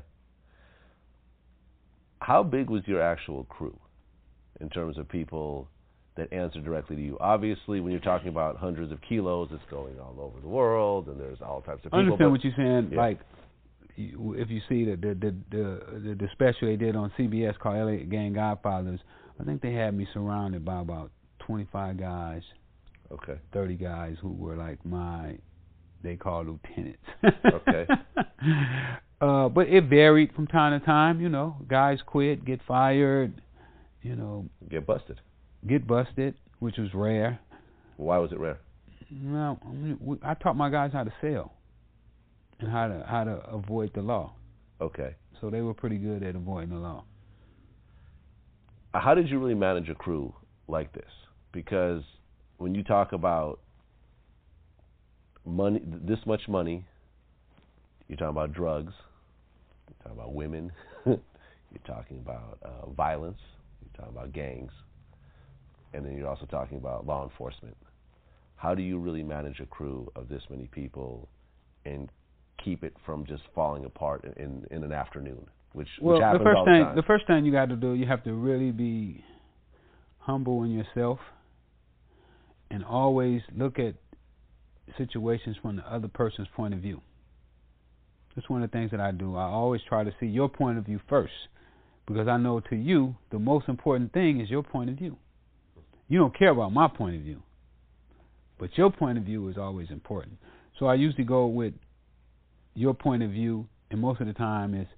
How big was your actual crew in terms of people that answer directly to you? Obviously, when you're talking about hundreds of kilos, it's going all over the world, and there's all types of people. I understand what you're saying, yeah. like, if you see the the, the the the special they did on C B S called L A Gang Godfathers, I think they had me surrounded by about twenty-five guys, okay, thirty guys who were like my, they call lieutenants. Okay. uh, but it varied from time to time. You know, guys quit, get fired, you know, get busted, get busted, which was rare. Why was it rare? Well, I taught my guys how to sell. And how to how to avoid the law. Okay. So they were pretty good at avoiding the law. How did you really manage a crew like this? Because when you talk about money, this much money, you're talking about drugs, you're talking about women, you're talking about uh, violence, you're talking about gangs, and then you're also talking about law enforcement. How do you really manage a crew of this many people and keep it from just falling apart in in an afternoon, which, well, which happens the first all thing, the time? The first thing you got to do, you have to really be humble in yourself and always look at situations from the other person's point of view. That's one of the things that I do. I always try to see your point of view first, because I know to you, the most important thing is your point of view. You don't care about my point of view, but your point of view is always important. So I usually go with your point of view, and most of the time is,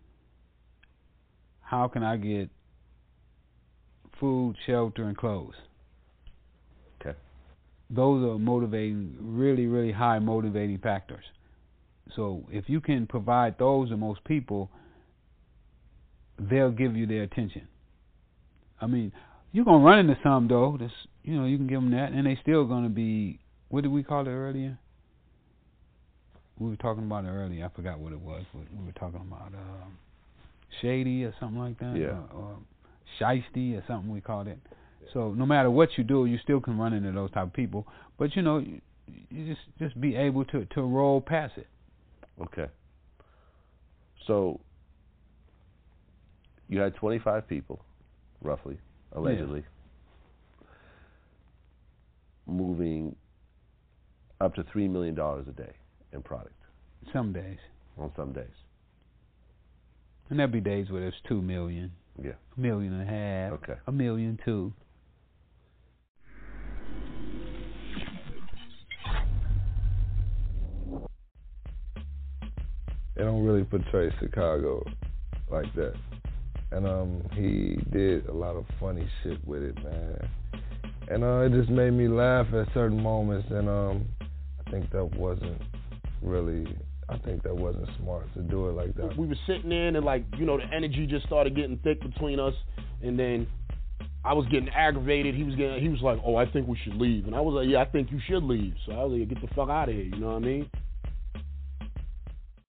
how can I get food, shelter, and clothes? Okay. Those are motivating, really, really high motivating factors. So if you can provide those to most people, they'll give you their attention. I mean, you're going to run into some, though. That's, you know, you can give them that, and they still going to be, what did we call it earlier? we were talking about it earlier. I forgot what it was. We were talking about uh, shady or something like that. Yeah. Or, or shiesty or something we called it. So no matter what you do, you still can run into those type of people. But you know, you, you just just be able to to roll past it. Okay. So you had twenty-five people, roughly, allegedly, yeah. moving up to three million dollars a day in product. Some days. On some days. And there'll be days where there's two million. Yeah. A million and a half. Okay. A million two. They don't really portray Chicago like that. And um, he did a lot of funny shit with it, man. And uh, it just made me laugh at certain moments, and um, I think that wasn't really, I think that wasn't smart to do it like that. We were sitting in, and like, you know, the energy just started getting thick between us, and then I was getting aggravated. He was getting, he was like, oh, I think we should leave. And I was like, yeah, I think you should leave. So I was like, get the fuck out of here, you know what I mean?